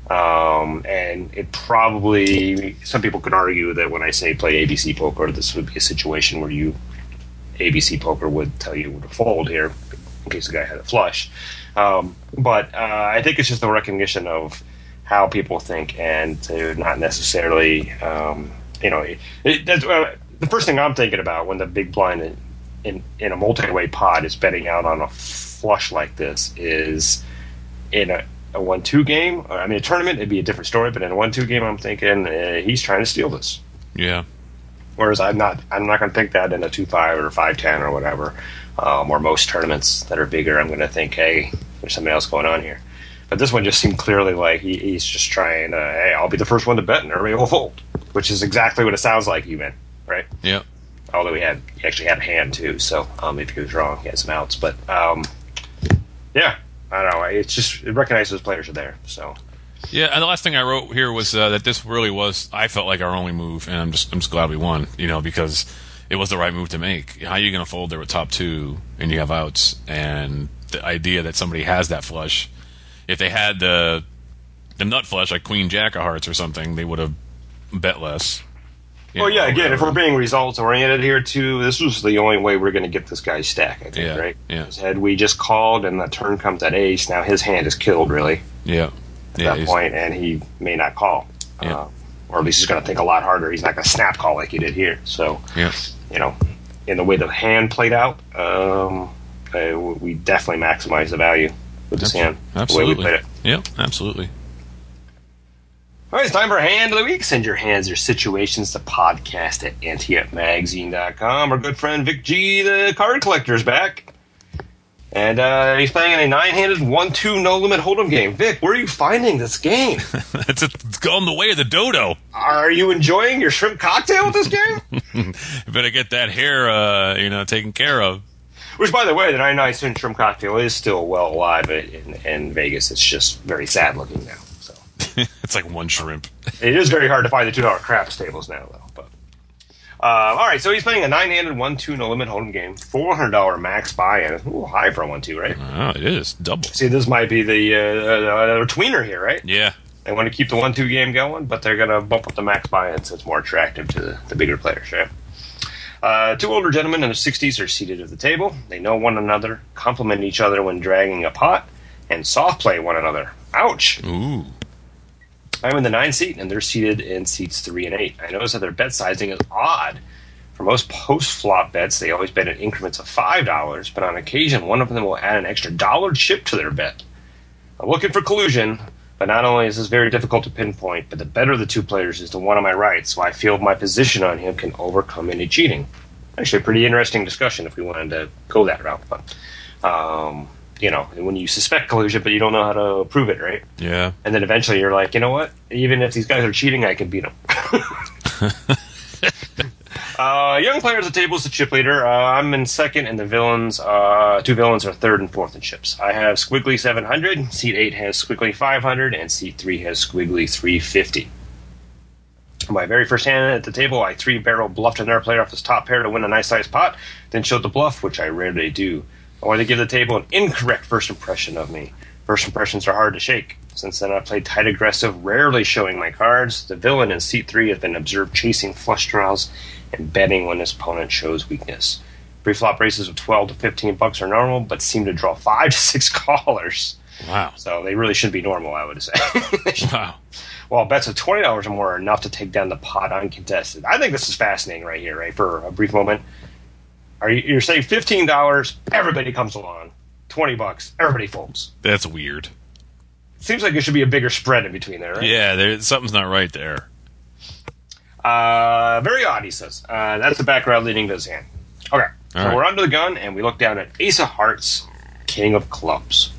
Um, and it probably, some people could argue that when I say play A B C poker, this would be a situation where you, A B C poker would tell you to fold here in case the guy had a flush. Um, but uh, I think it's just the recognition of how people think, and to not necessarily, um, you know, it, it, that's, uh, the first thing I'm thinking about when the big blind in, in, in a multi-way pot is betting out on a flush like this is in a, a one two game. I mean, a tournament, it'd be a different story, but in a one two game, I'm thinking uh, he's trying to steal this. Yeah. Whereas I'm not I'm not going to think that in a two five or five ten or whatever, um, or most tournaments that are bigger. I'm going to think, hey, there's something else going on here. But this one just seemed clearly like he, he's just trying to, hey, I'll be the first one to bet and everybody will fold, which is exactly what it sounds like he meant. Right. Yeah. Although he had, he actually had a hand too. So um, if he was wrong, he had some outs. But um, yeah, I don't know. It's just it recognizes those players are there. So yeah. And the last thing I wrote here was uh, that this really was, I felt like, our only move, and I'm just I'm just glad we won. You know, because it was the right move to make. How are you going to fold there with top two and you have outs, and the idea that somebody has that flush? If they had the the nut flush like Queen Jack of Hearts or something, they would have bet less. You well, know, yeah, again, if we're being results-oriented here, too, this was the only way we're going to get this guy's stack, I think, yeah, right? Yeah. Had we just called and the turn comes at ace, now his hand is killed, really. Yeah. At yeah, that point, and he may not call. Yeah. Uh, or at least he's going to think a lot harder. He's not going to snap call like he did here. So, yeah. you know, in the way the hand played out, um, uh, we definitely maximized the value with this hand. Absolutely. The way we played it. Yeah, absolutely. All right, it's time for a hand of the week. Send your hands or situations to podcast at ante up magazine dot com. Our good friend Vic G, the card collector, is back. And uh, he's playing in a nine-handed one two no-limit hold'em game. Vic, where are you finding this game? it's, a, it's going the way of the dodo. Are you enjoying your shrimp cocktail with this game? You better get that hair, uh, you know, taken care of. Which, by the way, the ninety-nine cent shrimp cocktail is still well alive in, in Vegas. It's just very sad looking now. It's like one shrimp. It is very hard to find the two dollar craps tables now, though. But uh, all right, so he's playing a nine-handed one two no-limit hold'em game. four hundred dollars max buy-in. Ooh, high for a one two, right? Oh, it is. Double. See, this might be the uh, uh, tweener here, right? Yeah. They want to keep the one two game going, but they're going to bump up the max buy-in so it's more attractive to the, the bigger players, right? Uh, two older gentlemen in their sixties are seated at the table. They know one another, compliment each other when dragging a pot, and soft play one another. Ouch. Ooh. I'm in the nine seat, and they're seated in seats three and eight. I notice that their bet sizing is odd. For most post-flop bets, they always bet in increments of five dollars, but on occasion, one of them will add an extra dollar chip to their bet. I'm looking for collusion, but not only is this very difficult to pinpoint, but the better of the two players is the one on my right, so I feel my position on him can overcome any cheating. Actually, a pretty interesting discussion if we wanted to go that route. But, um, you know, when you suspect collusion, but you don't know how to prove it, right? Yeah. And then eventually you're like, you know what? Even if these guys are cheating, I can beat them. uh, young players at the table is the chip leader. Uh, I'm in second, and the villains, uh, two villains are third and fourth in chips. I have Squiggly seven hundred, seat eight has Squiggly five hundred, and seat three has Squiggly three fifty. My very first hand at the table, I three-barrel bluffed another player off his top pair to win a nice-sized pot, then showed the bluff, which I rarely do. I wanted to give the table an incorrect first impression of me. First impressions are hard to shake. Since then, I've played tight aggressive, rarely showing my cards. The villain in seat three has been observed chasing flush draws and betting when his opponent shows weakness. Pre-flop races of twelve to fifteen bucks are normal, but seem to draw five to six callers. Wow. So they really shouldn't be normal, I would say. Wow. While bets of twenty dollars or more are enough to take down the pot uncontested. I think this is fascinating right here, right? For a brief moment. Are you, you're saying fifteen dollars, everybody comes along. twenty bucks, everybody folds. That's weird. Seems like there should be a bigger spread in between there, right? Yeah, there, something's not right there. Uh, very odd, he says. Uh, that's the background leading to his hand. Okay, so right. We're under the gun, and we look down at Ace of Hearts, King of Clubs.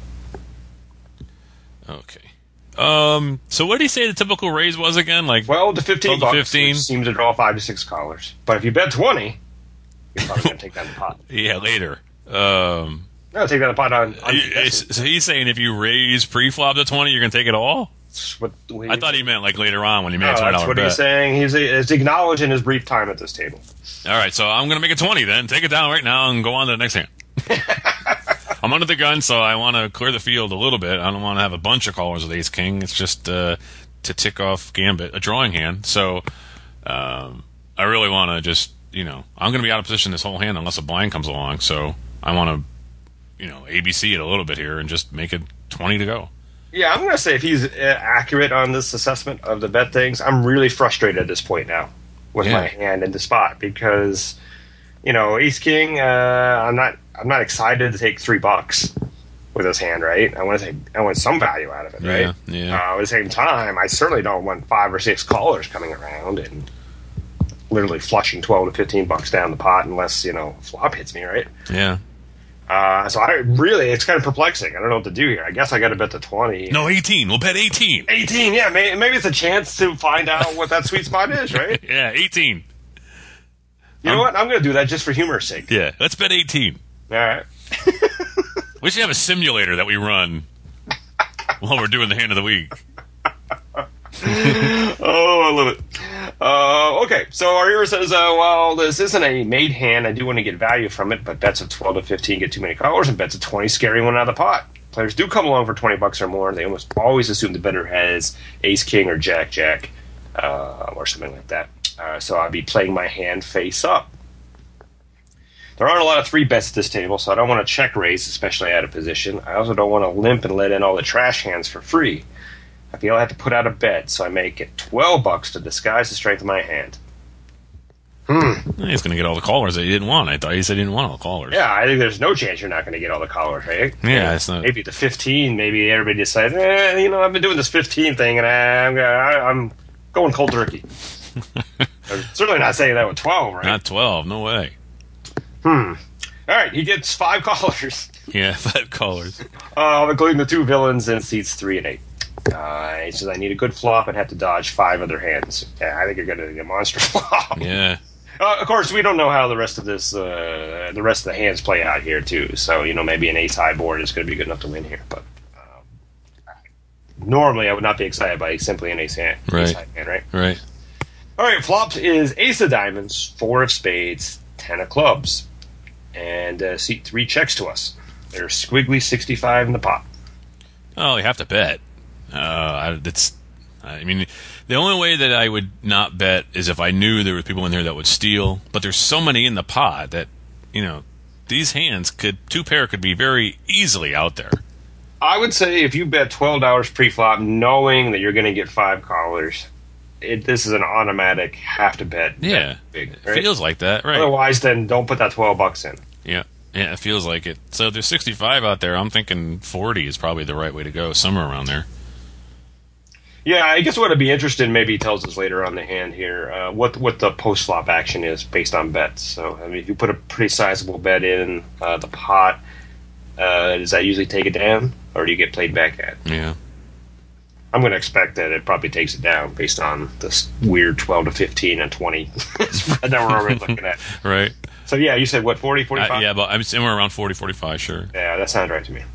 Okay. Um. So what did he say the typical raise was again? Like twelve to fifteen twelve to bucks, fifteen? which seems to draw five to six callers. But if you bet twenty, you're probably going to take down the pot. Yeah, later. Um. No, take down the pot on. on It's, so he's saying if you raise pre-flop to twenty, you're gonna take it all. what, I thought he meant like later on when he made a no, twenty that's dollar what bet. he's saying. He's, he's acknowledging his brief time at this table. All right, so I'm gonna make it twenty then. Take it down right now and go on to the next hand. I'm under the gun, so I want to clear the field a little bit. I don't want to have a bunch of callers with Ace King. It's just uh, to tick off Gambit, a drawing hand. So um, I really want to just, you know, I'm going to be out of position this whole hand unless a blind comes along. So I want to, you know, A B C it a little bit here and just make it twenty to go. Yeah, I'm going to say if he's uh, accurate on this assessment of the bet things, I'm really frustrated at this point now with Yeah. my hand in the spot because, you know, Ace King, uh, I'm not I'm not excited to take three bucks with this hand, right? I want to take I want some value out of it, right? Yeah, yeah. Uh, at the same time, I certainly don't want five or six callers coming around and literally flushing twelve to fifteen bucks down the pot unless, you know, flop hits me, right? Yeah. Uh, so I really, it's kind of perplexing. I don't know what to do here. I guess I got to bet the twenty. No, eighteen. We'll bet eighteen. eighteen, yeah. Maybe, maybe it's a chance to find out what that sweet spot is, right? Yeah, eighteen. You know Um, what? I'm going to do that just for humor's sake. Yeah, let's bet eighteen. All right. We should have a simulator that we run while we're doing the hand of the week. Oh, I love it. Uh, okay, so our hero says, uh, well, this isn't a made hand. I do want to get value from it, but bets of twelve to fifteen get too many callers, and bets of twenty scary one out of the pot. Players do come along for twenty bucks or more. They almost always assume the better has ace king or jack jack uh, or something like that. Uh, so I'll be playing my hand face up. There aren't a lot of three bets at this table, so I don't want to check raise, especially out of position. I also don't want to limp and let in all the trash hands for free. I feel I have to put out a bet, so I make it twelve bucks to disguise the strength of my hand. Hmm. He's going to get all the callers that he didn't want. I thought he said he didn't want all the callers. Yeah, I think there's no chance you're not going to get all the callers, right? Yeah, it's not. Maybe the fifteen, maybe everybody decides, eh, you know, I've been doing this fifteen thing, and I'm, I, I'm going cold turkey. I'm certainly not saying that with twelve, right? Not twelve. No way. Hmm. All right, he gets five callers, Yeah, five callers. uh, including the two villains in seats three and eight. Uh, he says, I need a good flop and have to dodge five other hands. Yeah, I think you're going to get a monster flop. Yeah. Uh, of course, we don't know how the rest of this, uh, the rest of the hands play out here too. So you know, maybe an ace high board is going to be good enough to win here. But um, normally, I would not be excited by simply an ace hand. Right. Ace high hand, right? Right. All right. Flops is ace of diamonds, four of spades, ten of clubs, and uh, seat three checks to us. There's squiggly sixty-five in the pot. Oh, you have to bet. Uh, I, it's. I mean, the only way that I would not bet is if I knew there were people in there that would steal. But there's so many in the pot that, you know, these hands could two pair could be very easily out there. I would say if you bet twelve dollars pre-flop, knowing that you're going to get five callers, it, this is an automatic have to bet. Yeah, big, it right? feels like that, right? Otherwise, then don't put that twelve bucks in. Yeah, yeah, it feels like it. So there's sixty-five out there. I'm thinking forty is probably the right way to go, somewhere around there. Yeah, I guess what I'd be interested in, maybe he tells us later on the hand here, uh, what what the post flop action is based on bets. So, I mean, if you put a pretty sizable bet in uh, the pot, uh, does that usually take it down, or do you get played back at? Yeah. I'm going to expect that it probably takes it down based on this weird twelve to fifteen and twenty spread that we're already looking at. Right. So, yeah, you said, what, forty, forty-five? Uh, yeah, but I'm somewhere around forty, forty-five, sure. Yeah, that sounds right to me.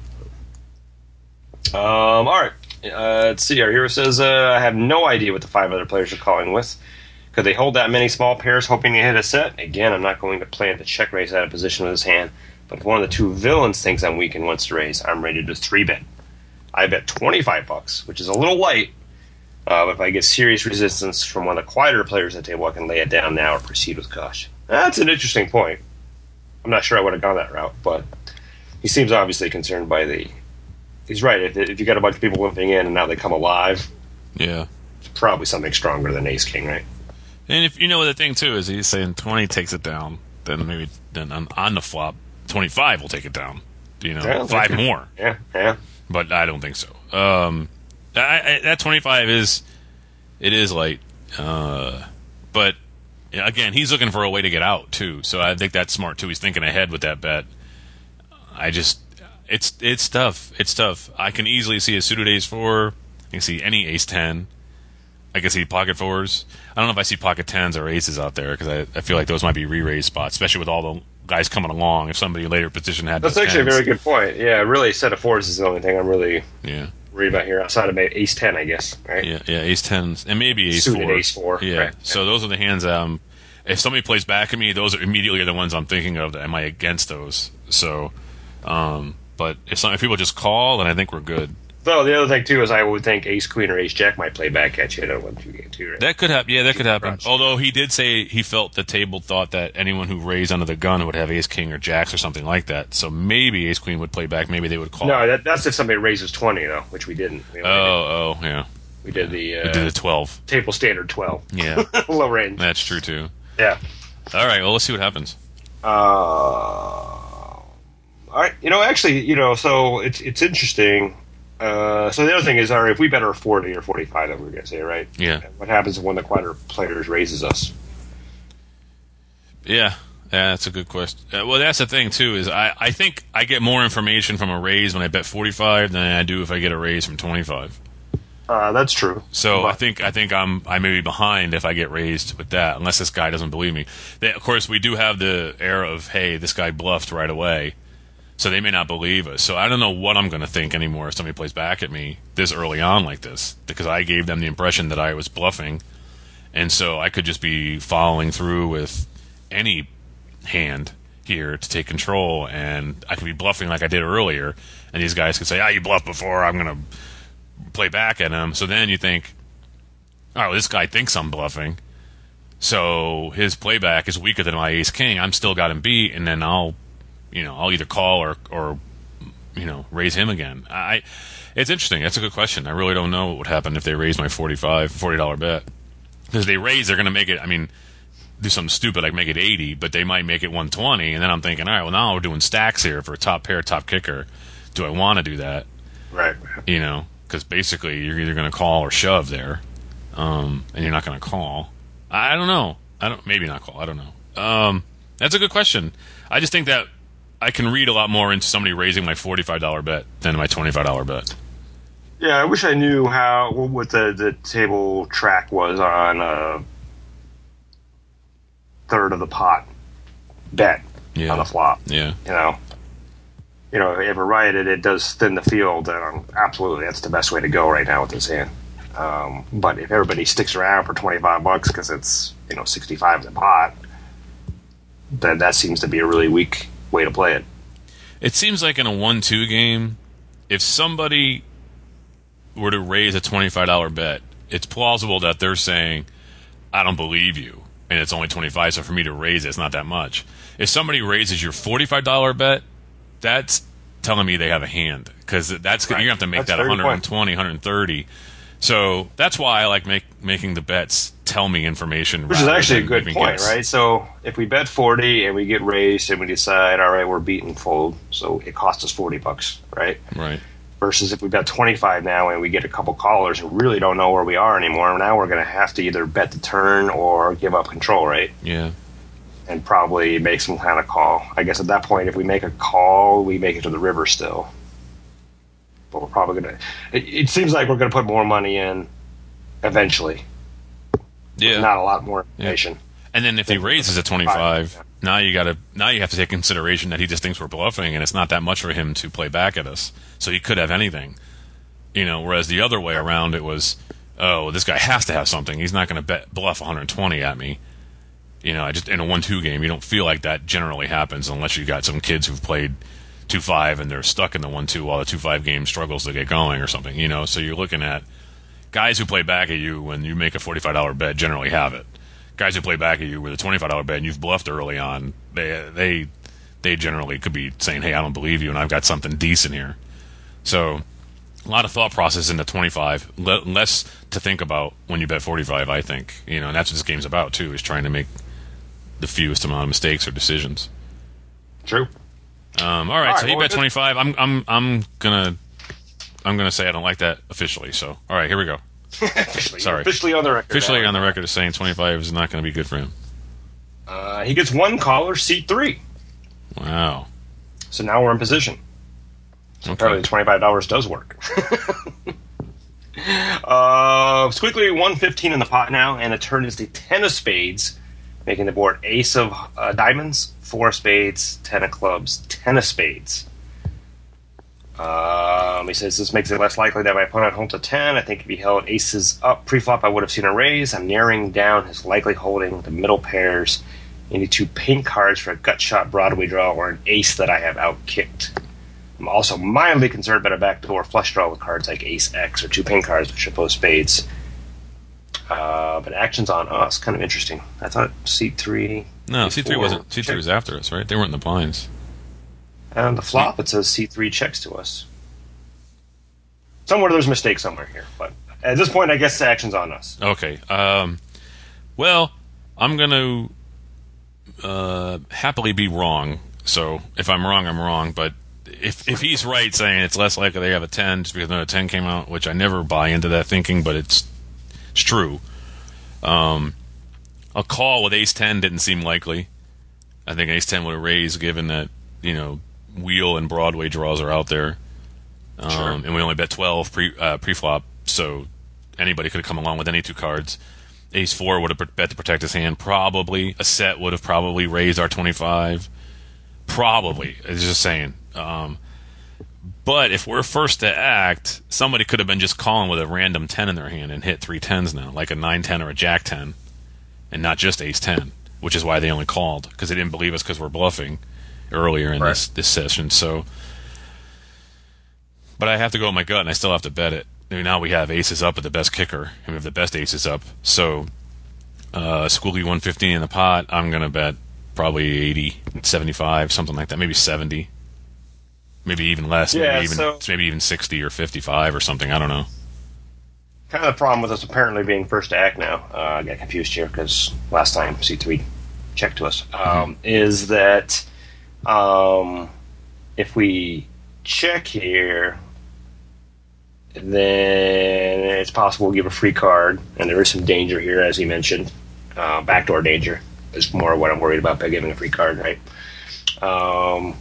Um, all right. Uh, let's see. Our hero says, uh, I have no idea what the five other players are calling with. Could they hold that many small pairs hoping to hit a set? Again, I'm not going to plan to check raise out of position with his hand, but if one of the two villains thinks I'm weak and wants to raise, I'm ready to three bet. I bet twenty-five bucks, which is a little light, uh, but if I get serious resistance from one of the quieter players at the table, I can lay it down now or proceed with caution. That's an interesting point. I'm not sure I would have gone that route, but he seems obviously concerned by the... He's right. If, if you got a bunch of people limping in and now they come alive, yeah, it's probably something stronger than Ace King, right? And if you know the thing too is he's saying twenty takes it down, then maybe then on, on the flop twenty-five will take it down. You know, Yeah, five okay. more. Yeah, yeah. But I don't think so. Um, I, I, that twenty-five is it is light, uh, but yeah, again, he's looking for a way to get out too. So I think that's smart too. He's thinking ahead with that bet. I just. It's it's tough. It's tough. I can easily see a suited ace four. I can see any ace ten. I can see pocket fours. I don't know if I see pocket tens or aces out there because I, I feel like those might be re-raise spots, especially with all the guys coming along. If somebody later position had That's those actually tens. a very good point. Yeah, really, a set of fours is the only thing I'm really Yeah, worried about here outside of ace ten, I guess. Right? yeah, yeah. Ace tens and maybe ace Suited four. ace four. Yeah. Right. So those are the hands. Um, if somebody plays back at me, those are immediately the ones I'm thinking of. That am I against those? So. Um, But if, some, if people just call, then I think we're good. Though the other thing too is I would think ace queen or ace jack might play back at you in a one two game too, right? That could happen. Yeah, that could happen. Crunch. Although he did say he felt the table thought that anyone who raised under the gun would have ace king or jacks or something like that. So maybe ace queen would play back. Maybe they would call. No, that, that's if somebody raises twenty though, which we didn't. We only Oh, oh, yeah. did, we did the uh, We did the twelve. table standard twelve. Yeah, Low range. that's true too. Yeah. All right. Well, let's see what happens. Uh, all right. You know, actually, you know, so it's it's interesting. Uh, so the other thing is, all right, if we bet our forty or forty-five, that we're going to say, right? Yeah. What happens when the quieter players raises us? Yeah. Yeah, that's a good question. Uh, well, that's the thing too. Is I, I think I get more information from a raise when I bet forty-five than I do if I get a raise from twenty-five. Uh, that's true. So But- I think I think I'm I may be behind if I get raised with that, unless this guy doesn't believe me. They, of course, we do have the air of hey, this guy bluffed right away, so they may not believe us. So I don't know what I'm going to think anymore if somebody plays back at me this early on like this, because I gave them the impression that I was bluffing, and so I could just be following through with any hand here to take control, and I could be bluffing like I did earlier, and these guys could say, "Ah, you bluffed before. I'm going to." Play back at him. So then you think, all right, well, this guy thinks I'm bluffing, so his playback is weaker than my ace king. I'm still got him beat, and then I'll, you know, I'll either call or or you know raise him again. I, it's interesting. That's a good question. I really don't know what would happen if they raise my forty-five, forty dollar bet, because they raise, they're going to make it. I mean, do something stupid like make it eighty, but they might make it one twenty, and then I'm thinking, all right, well now we're doing stacks here for a top pair, top kicker. Do I want to do that? Right. You know. Because basically, you're either going to call or shove there, um, and you're not going to call. I don't know. I don't. Maybe not call. I don't know. Um, that's a good question. I just think that I can read a lot more into somebody raising my forty-five dollar bet than my twenty-five dollar bet. Yeah, I wish I knew how what the, the table track was on a third of the pot bet Yeah. on the flop. Yeah. You know, you know, if we're right, it, it does thin the field, and um, absolutely, that's the best way to go right now with this hand. Um, but if everybody sticks around for twenty-five bucks because it's, you know, sixty-five in the pot, then that seems to be a really weak way to play it. It seems like in a one two game, if somebody were to raise a twenty-five dollar bet, it's plausible that they're saying, I don't believe you, and it's only twenty-five, so for me to raise it, it's not that much. If somebody raises your forty-five dollar bet, that's telling me they have a hand, because that's right. You're going to have to make that's that one twenty, one thirty. So that's why I like make, making the bets tell me information. Which is actually a good point, guess. Right? So if we bet forty and we get raised and we decide, all right, we're beaten fold, so it costs us forty bucks, right? Right. Versus if we bet twenty-five now and we get a couple callers who really don't know where we are anymore, now we're going to have to either bet the turn or give up control, right? Yeah. And probably make some kind of call. I guess at that point, if we make a call, we make it to the river still. But we're probably going to... It, it seems like we're going to put more money in eventually. Yeah. Not a lot more information. Yeah. And then if he raises at twenty-five, yeah. now you got to now you have to take consideration that he just thinks we're bluffing, and it's not that much for him to play back at us. So he could have anything. You know, whereas the other way around, it was, oh, this guy has to have something. He's not going to bet bluff one twenty at me. You know, I just in a one two game, you don't feel like that generally happens unless you got some kids who've played two five and they're stuck in the one two while the two five game struggles to get going or something. You know, so you're looking at guys who play back at you when you make a forty-five dollars bet generally have it. Guys who play back at you with a twenty-five dollars bet and you've bluffed early on, they they they generally could be saying, hey, I don't believe you and I've got something decent here. So a lot of thought process into twenty-five, le- less to think about when you bet forty-five, I think. You know, and that's what this game's about, too, is trying to make the fewest amount of mistakes or decisions. True. Um, all right, all right, so you bet twenty-five. I'm I'm I'm gonna I'm gonna say I don't like that officially. So all right, here we go. officially, Sorry, officially on the record. Officially now. on the record is saying twenty-five is not going to be good for him. Uh, he gets one caller, seat three. Wow. So now we're in position. So okay. Apparently the twenty-five dollars does work. uh, Squiggly one fifteen in the pot now, and a turn is the ten of spades, making the board ace of uh, diamonds, four of spades, ten of clubs, ten of spades. Um, he says this makes it less likely that my opponent holds a ten. I think if he held aces up pre-flop, I would have seen a raise. I'm narrowing down his likely holding the middle pairs into two pink cards for a gut shot Broadway draw or an ace that I have outkicked. I'm also mildly concerned about a backdoor flush draw with cards like ace X or two pink cards which are both spades. Uh, but action's on us. Kind of interesting. I thought seat three. No, seat three wasn't. Seat three was after us, right? They weren't in the blinds. And on the flop, it says C three checks to us. Somewhere there's a mistake somewhere here. But at this point, I guess the action's on us. Okay. Um, well, I'm going to uh, happily be wrong. So if I'm wrong, I'm wrong. But if if he's right saying it's less likely they have a ten just because another ten came out, which I never buy into that thinking, but it's, it's true. Um, a call with ace ten didn't seem likely. I think ace ten would have raised given that, you know, wheel and Broadway draws are out there, um, sure. and we only bet twelve pre uh, pre-flop, so anybody could have come along with any two cards. Ace four would have bet to protect his hand, probably. A set would have probably raised our twenty-five, probably. It's just saying. Um, but if we're first to act, somebody could have been just calling with a random ten in their hand and hit three tens now, like a nine ten or a jack ten, and not just ace ten, which is why they only called, because they didn't believe us because we're bluffing earlier in right. this, this session. So, but I have to go with my gut, and I still have to bet it. I mean, now we have aces up at the best kicker, and we have the best aces up. So, uh, Squiggly one fifteen in the pot, I'm going to bet probably eighty, seventy-five, something like that, maybe seventy. Maybe even less, yeah, maybe even so, maybe even sixty or fifty-five or something, I don't know. Kind of the problem with us apparently being first to act now, uh, I got confused here because last time C three checked to us, um, mm-hmm. is that um, if we check here, then it's possible we'll give a free card, and there is some danger here, as he mentioned. Uh, backdoor danger is more what I'm worried about by giving a free card, right? Um,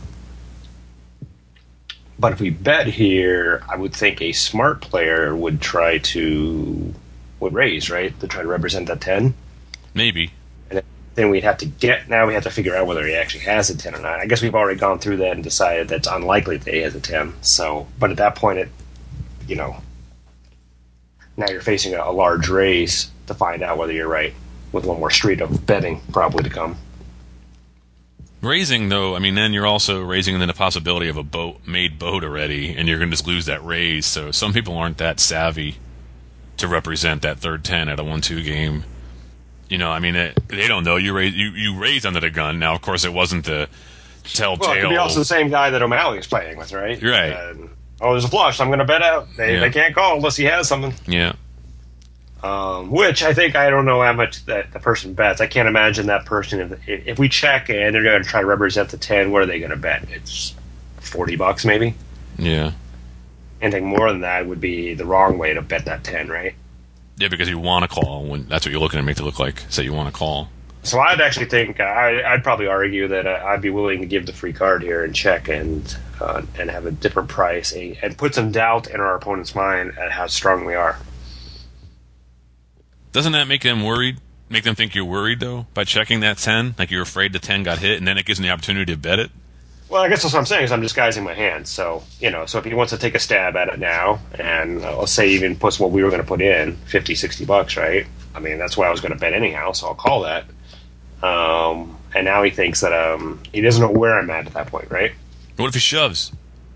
but if we bet here, I would think a smart player would try to would raise, right, to try to represent that ten. Maybe. And then we'd have to get. Now we have to figure out whether he actually has a ten or not. I guess we've already gone through that and decided that's unlikely that he has a ten. So, but at that point, it, you know, now you're facing a, a large raise to find out whether you're right, with one more street of betting probably to come. Raising, though, I mean, then you're also raising into the possibility of a boat made boat already, and you're going to just lose that raise. So some people aren't that savvy to represent that third ten at a one two game. You know, I mean, it, they don't know. You raise, you, you raised under the gun. Now, of course, it wasn't the telltale. Well, it could be also the same guy that O'Malley is playing with, right? Right. And, oh, there's a flush. I'm going to bet out. They, Yeah. they can't call unless he has something. Yeah. Um, which I think I don't know how much that the person bets. I can't imagine that person. If, if we check and they're going to try to represent the ten, what are they going to bet? It's forty bucks, maybe. Yeah. Anything more than that would be the wrong way to bet that ten, right? Yeah, because you want to call when that's what you're looking to make it look like. Say you want to call. So I'd actually think I, I'd probably argue that uh, I'd be willing to give the free card here and check and uh, and have a different price and, and put some doubt in our opponent's mind at how strong we are. Doesn't that make them worried? Make them think you're worried, though, by checking that ten? Like you're afraid the ten got hit, and then it gives them the opportunity to bet it? Well, I guess that's what I'm saying is I'm disguising my hand. So, you know, so if he wants to take a stab at it now, and uh, let's say even puts what we were going to put in, fifty, sixty bucks, right? I mean, that's what I was going to bet anyhow, so I'll call that. Um, and now he thinks that um, he doesn't know where I'm at at that point, right? What if he shoves?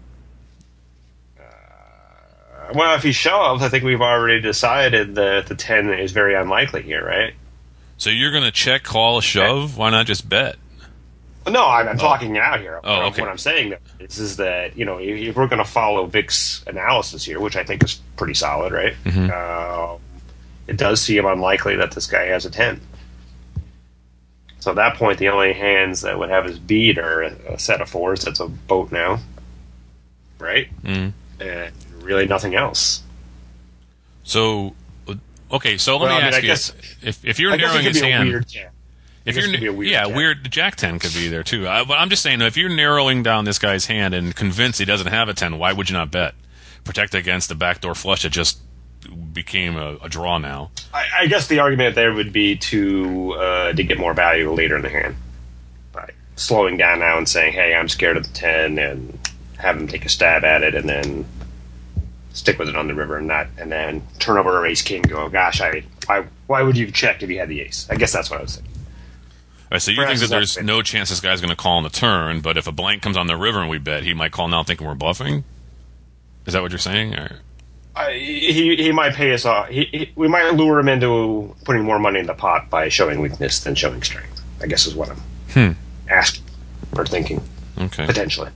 Well, if he shoves, I think we've already decided that the ten is very unlikely here, right? So you're going to check, call, a shove? Why not just bet? No, I'm, I'm talking out here. Oh, what, okay. what I'm saying is, is that, you know, if we're going to follow Vic's analysis here, which I think is pretty solid, right? Mhm. Uh, it does seem unlikely that this guy has a ten. So at that point, the only hands that would have his beat are a set of fours. That's a boat now, right? Mm. And really nothing else. So, okay, so let Well, me I mean, ask I you, guess- if, if you're I guess it narrowing could his be a hand... weird ten. If guess you're, it could be a weird yeah, ten. weird. Jack ten could be there too. I, but I'm just saying, if you're narrowing down this guy's hand and convinced he doesn't have a ten, why would you not bet? Protect against the backdoor flush that just became a, a draw now. I, I guess the argument there would be to uh, to get more value later in the hand by slowing down now and saying, "Hey, I'm scared of the ten," and have him take a stab at it, and then stick with it on the river, and not and then turn over ace king. And go, gosh, I why why would you have checked if you had the ace? I guess that's what I was thinking. All right, so you Perhaps think that it's there's not- no chance this guy's going to call on the turn, but if a blank comes on the river and we bet, he might call now thinking we're bluffing? Is that what you're saying? Or? I, he he might pay us off. He, he, we might lure him into putting more money in the pot by showing weakness than showing strength. I guess is what I'm Hmm. asking or thinking Okay. potentially.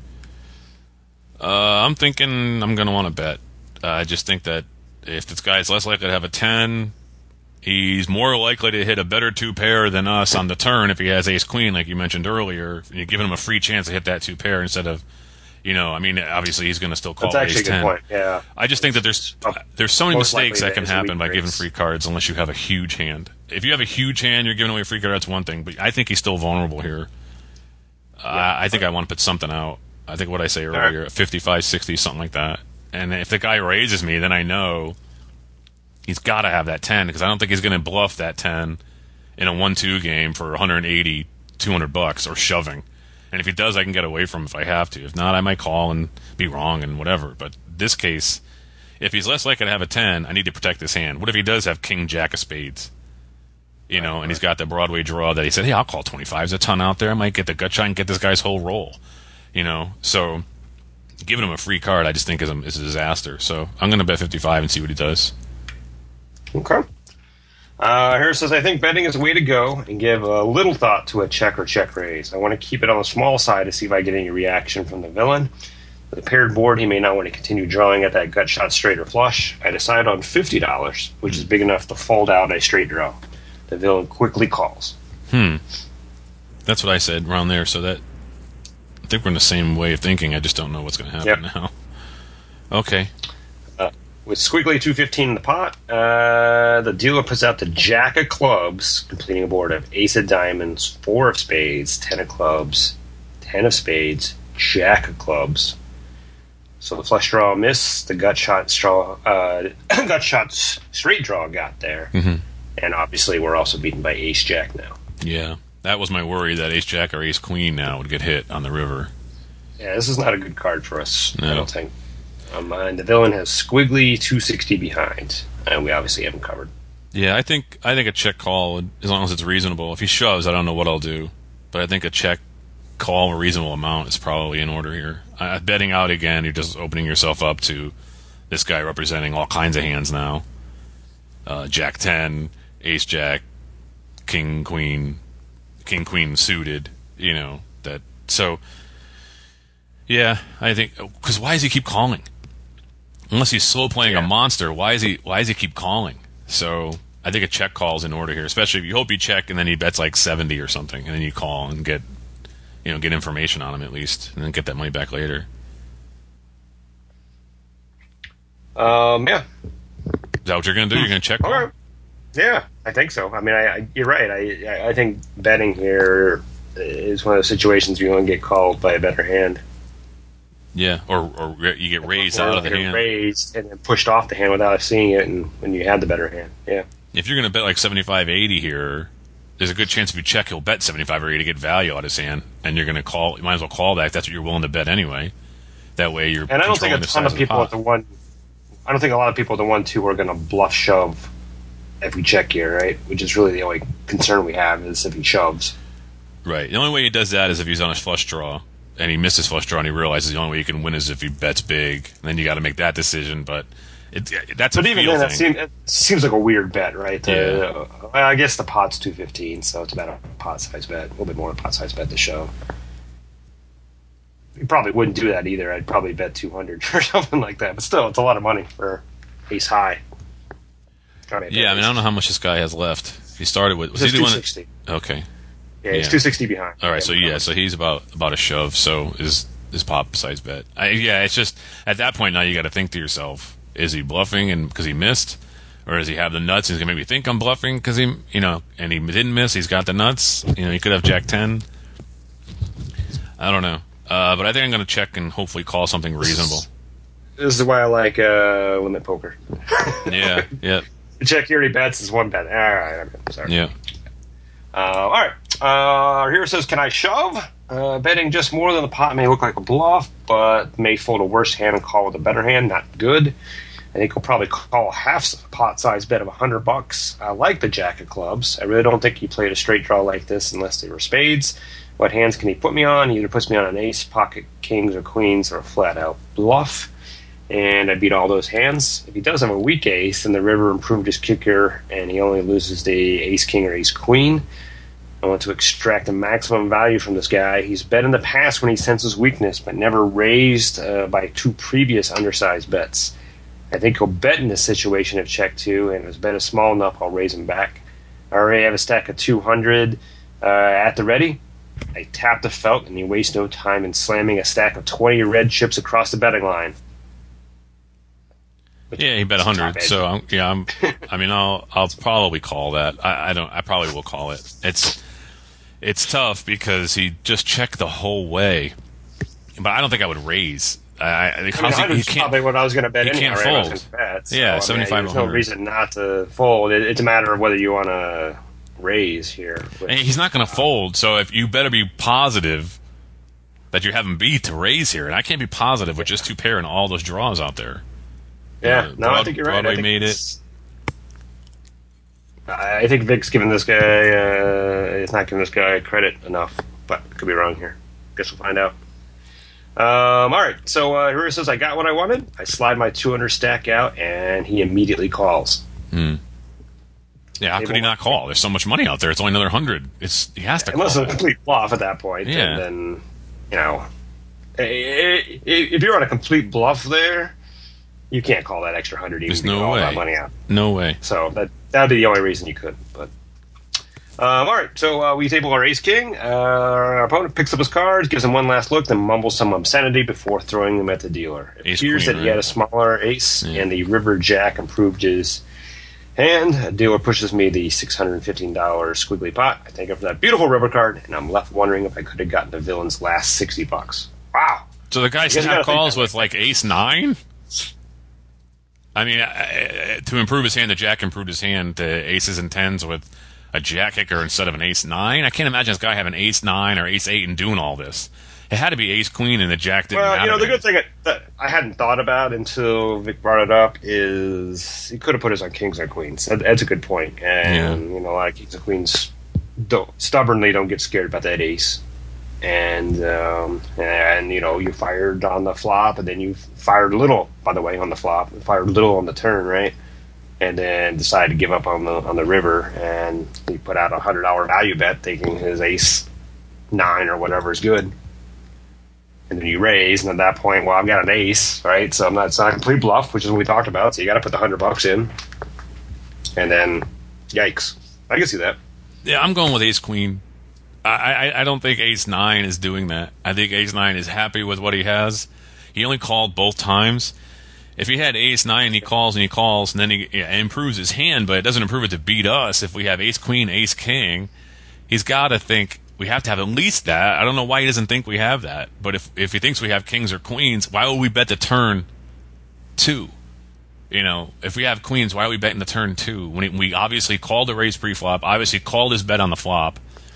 Uh, I'm thinking I'm going to want to bet. Uh, I just think that if this guy's less likely to have a ten, he's more likely to hit a better two pair than us on the turn if he has ace queen, like you mentioned earlier. You're giving him a free chance to hit that two pair instead of, you know, I mean, obviously he's going to still call That's actually ace a good ten. point. Yeah. I just think that there's there's so many Most mistakes likely that can that is a happen weak by giving race. free cards unless you have a huge hand. If you have a huge hand, you're giving away a free card, that's one thing. But I think he's still vulnerable here. Uh, I think I want to put something out. I think what I say earlier, fifty-five, sixty, something like that. And if the guy raises me, then I know he's got to have that ten because I don't think he's going to bluff that ten in a one two game for one eighty, two hundred bucks or shoving. And if he does, I can get away from him if I have to. If not, I might call and be wrong and whatever. But this case, if he's less likely to have a ten, I need to protect his hand. What if he does have king, jack of spades? You know, and he's got the Broadway draw that he said, hey, I'll call twenty-five. There's a ton out there. I might get the gut shot and get this guy's whole roll. You know, so giving him a free card, I just think is a, is a disaster. So I'm going to bet fifty-five and see what he does. Okay. Uh, Harris says, I think betting is the way to go and give a little thought to a check or check raise. I want to keep it on the small side to see if I get any reaction from the villain. With a paired board, he may not want to continue drawing at that gut shot straight or flush. I decide on fifty dollars, which is big enough to fold out a straight draw. The villain quickly calls. Hmm. That's what I said around there. So that I think we're in the same way of thinking. I just don't know what's going to happen Yep. now. Okay. With squiggly two fifteen in the pot, uh, the dealer puts out the jack of clubs, completing a board of ace of diamonds, four of spades, ten of clubs, ten of spades, jack of clubs. So the flush draw missed, the gut shot straw, uh, gut shot s- straight draw got there, Mm-hmm. and obviously we're also beaten by ace jack now. Yeah. That was my worry that ace jack or ace queen now would get hit on the river. Yeah, this is not a good card for us. I No. don't think. Um, and the villain has squiggly two sixty behind, and we obviously haven't covered. Yeah, I think I think a check call, would- as long as it's reasonable. If he shoves, I don't know what I'll do, but I think a check call a reasonable amount is probably in order here. Uh, betting out again, you're just opening yourself up to this guy representing all kinds of hands now. Uh, Jack ten, Ace Jack, King Queen, King Queen suited. You know that So, yeah, I think because why does he keep calling? Unless he's slow playing Yeah. a monster, why is he? Why does he keep calling? So I think a check call is in order here, especially if you hope you check and then he bets like seventy or something, and then you call and get, you know, get information on him at least, and then get that money back later. Um, yeah. Is that what you're gonna do? You're gonna check call? All right. Yeah, I think so. I mean, I, I you're right. I I think betting here is one of those situations where you only get called by a better hand. Yeah, or or you get raised Or out of the get hand. raised and then pushed off the hand without seeing it, and when you had the better hand. Yeah. If you're gonna bet like seventy-five, eighty here, there's a good chance if you check, he'll bet seventy-five or eighty to get value out of his hand, and you're gonna call. You might as well call that. If that's what you're willing to bet anyway. That way you're. And I don't think a controlling the ton size of people the at the one. I don't think a lot of people at the one two are going to bluff shove if we check here, right? Which is really the only concern we have is if he shoves. Right. The only way he does that is if he's on a flush draw and he missed his flush draw and he realizes the only way he can win is if he bets big. And then you got to make that decision. But it, that's a But even feel then, that thing. seems, it seems like a weird bet, right? Yeah. Uh, well, I guess the pot's two fifteen, so it's about a pot size bet, a little bit more of a pot size bet to shove. You probably wouldn't do that either. I'd probably bet two hundred or something like that. But still, it's a lot of money for ace high. Yeah, I mean, I don't know how much this guy has left. He started with... Was It's he the two one sixty. that, okay. Yeah, he's Yeah. two sixty behind. All right, so yeah, so he's about about a shove. So is is pop size bet? I, yeah, it's just at that point now you got to think to yourself: is he bluffing and because he missed, or does he have the nuts? He's gonna make me think I'm bluffing because he, you know, and he didn't miss. He's got the nuts. You know, he could have Jack ten. I don't know, uh, but I think I'm gonna check and hopefully call something reasonable. This is why I like uh, limit poker. Yeah, yeah, The check he already bets is one bet. All right, I'm sorry. yeah. Uh, all right. Uh, here it says, can I shove? Uh, betting just more than the pot may look like a bluff, but may fold a worse hand and call with a better hand. Not good. I think he'll probably call half a pot size bet of a hundred bucks. I like the jack of clubs. I really don't think he played a straight draw like this unless they were spades. What hands can he put me on? He either puts me on an ace, pocket kings, or queens, or a flat out bluff. And I beat all those hands. If he does have a weak ace, then the river improved his kicker, and he only loses the ace king or ace queen. I want to extract the maximum value from this guy. He's bet in the past when he senses weakness, but never raised uh, by two previous undersized bets. I think he'll bet in this situation if check two, and if his bet is small enough, I'll raise him back. I already have a stack of two hundred uh, at the ready. I tap the felt, and he wastes no time in slamming a stack of twenty red chips across the betting line. Yeah, he bet a Top hundred. edge. So I'm, yeah, I'm. I mean, I'll I'll probably call that. I, I don't. I probably will call it. It's it's tough because he just checked the whole way, but I don't think I would raise. I, I, I mean, how's he, he hundred's can't. probably what I was going to bet he anyhow. can't right? I was fold. gonna bet, so, Yeah, I mean, seventy-five There's to no one hundred. reason not to fold. It, it's a matter of whether you want to raise here. And he's not going to fold. So if you better be positive that you have him beat to raise here, and I can't be positive with just two pair and all those draws out there. Yeah, Uh, no, I Broad- think you're right. I Broadway think made it's- I think Vic's giving this guy, uh, it's not giving this guy credit enough, but I could be wrong here. Guess we'll find out. Um, all right, so uh, here it says, I got what I wanted. I slide my two hundred stack out, and he immediately calls. Hmm. Yeah, how could he not call? There's so much money out there. It's only another hundred. It's he has to call. Unless it's a that. complete bluff at that point, Yeah. and then, you know, i- i- if you're on a complete bluff there, you can't call that extra hundred even There's if you no get all way. that money out. No way. So that that'd be the only reason you could. But um, all right, so uh, we table our ace king. Uh, our opponent picks up his cards, gives him one last look, then mumbles some obscenity before throwing them at the dealer. It Ace appears queen, that he right? had a smaller ace, Yeah. and the river jack improved his hand. The dealer pushes me the six hundred fifteen dollars squiggly pot. I thank him for that beautiful river card, and I'm left wondering if I could have gotten the villain's last sixty bucks. Wow. So the guy guess you snap gotta think calls that with like ace nine. I mean, uh, to improve his hand, the jack improved his hand to aces and tens with a jack kicker instead of an ace nine. I can't imagine this guy having ace nine or ace eight and doing all this. It had to be ace queen, and the jack didn't Well, matter. you know, the to him. good thing that I hadn't thought about until Vic brought it up is he could have put us on kings or queens. That, that's a good point. And, Yeah. you know, a lot of kings and queens don't, stubbornly don't get scared about that ace. And, um, and, you know, you fired on the flop, and then you fired little, by the way, on the flop. Fired little on the turn, right? And then decided to give up on the on the river, and he put out a hundred dollar value bet, thinking his ace nine or whatever is good. and then you raise, and at that point, well, I've got an ace, right? So I'm not, it's not a complete bluff, which is what we talked about. So you got to put the hundred bucks in, and then, yikes! I can see that. Yeah, I'm going with ace queen. I, I I don't think ace nine is doing that. I think ace nine is happy with what he has. He only called both times. If he had ace nine, he calls and he calls, and then he yeah, improves his hand, but it doesn't improve it to beat us. If we have ace queen, ace king, he's got to think we have to have at least that. I don't know why he doesn't think we have that. But if if he thinks we have kings or queens, why would we bet the turn two? You know, if we have queens, why are we betting the turn two? When it, we obviously called the raise pre-flop, obviously called his bet on the flop.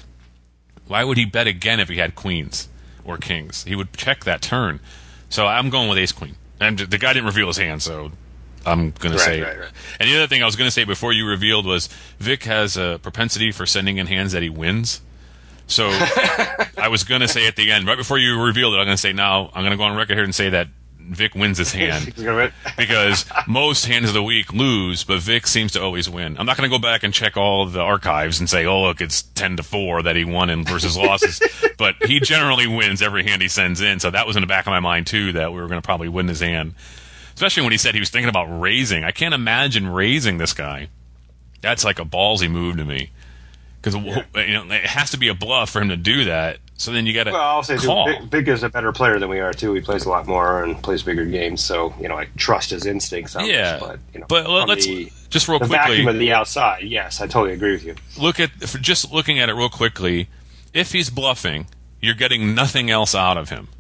Why would he bet again if he had queens or kings? He would check that turn. So I'm going with ace queen. And the guy didn't reveal his hand, so I'm going to right, say. Right, right. And the other thing I was going to say before you revealed was Vic has a propensity for sending in hands that he wins. So I was going to say at the end, right before you revealed it, I'm going to say now, I'm going to go on record here and say that Vic wins his hand. Because most hands of the week lose, but Vic seems to always win. I'm not going to go back and check all of the archives and say, oh, look, it's ten to four that he won in versus losses. But he generally wins every hand he sends in, so that was in the back of my mind, too, that we were going to probably win his hand. Especially when he said he was thinking about raising. I can't imagine raising this guy. That's like a ballsy move to me. Because yeah. you know, it has to be a bluff for him to do that. So then you got to well, I'll say call. Vic, Vic is a better player than we are too. He plays a lot more and plays bigger games. So you know, I trust his instincts. On yeah, this, but you know, but let's the, just real the quickly. Vacuum of the outside. Yes, I totally agree with you. Look at just looking at it real quickly. If he's bluffing, you're getting nothing else out of him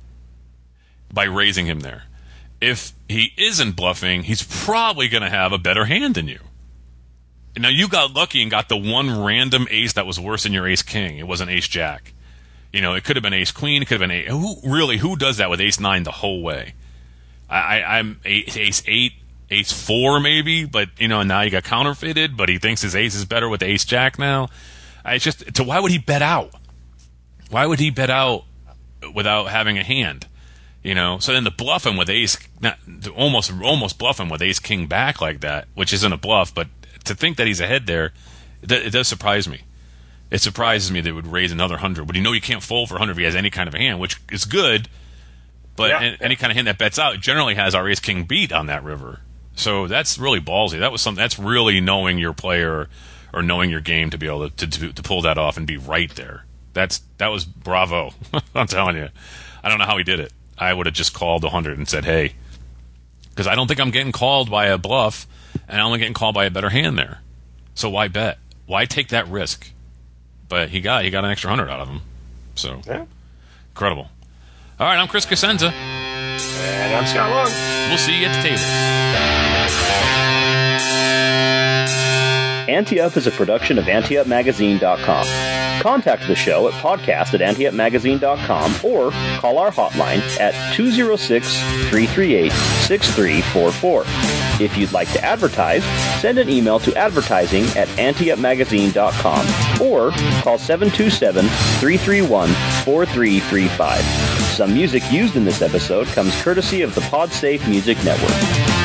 by raising him there. If he isn't bluffing, he's probably going to have a better hand than you. Now, you got lucky and got the one random ace that was worse than your ace king. It wasn't ace jack. You know, it could have been ace queen. It could have been ace. Who really? Who does that with ace nine the whole way? I, I, I'm ace eight, ace four maybe, but you know now you got counterfeited. But he thinks his ace is better with ace jack now. I it's just. So why would he bet out? Why would he bet out without having a hand? You know. So then the bluff him with ace, not, almost almost bluff him with ace king back like that, which isn't a bluff, but to think that he's ahead there, it, it does surprise me. It surprises me that it would raise another hundred. But you know you can't fold for a hundred if he has any kind of a hand, which is good. But yeah, any, yeah. any kind of hand that bets out generally has our ace king beat on that river. So that's really ballsy. That was something. That's really knowing your player or knowing your game to be able to to, to pull that off and be right there. That's that was bravo. I'm telling you. I don't know how he did it. I would have just called the hundred and said, hey, because I don't think I'm getting called by a bluff, and I'm only getting called by a better hand there. So why bet? Why take that risk? But he got he got an extra hundred out of him. So yeah. Incredible. All right, I'm Chris Cosenza. And I'm Scott Long. We'll see you at the table. Ante Up is a production of ante up magazine dot com. Contact the show at podcast at ante up magazine dot com or call our hotline at two oh six, three three eight, six three four four. If you'd like to advertise, send an email to advertising at ante up magazine dot com or call seven two seven, three three one, four three three five. Some music used in this episode comes courtesy of the PodSafe Music Network.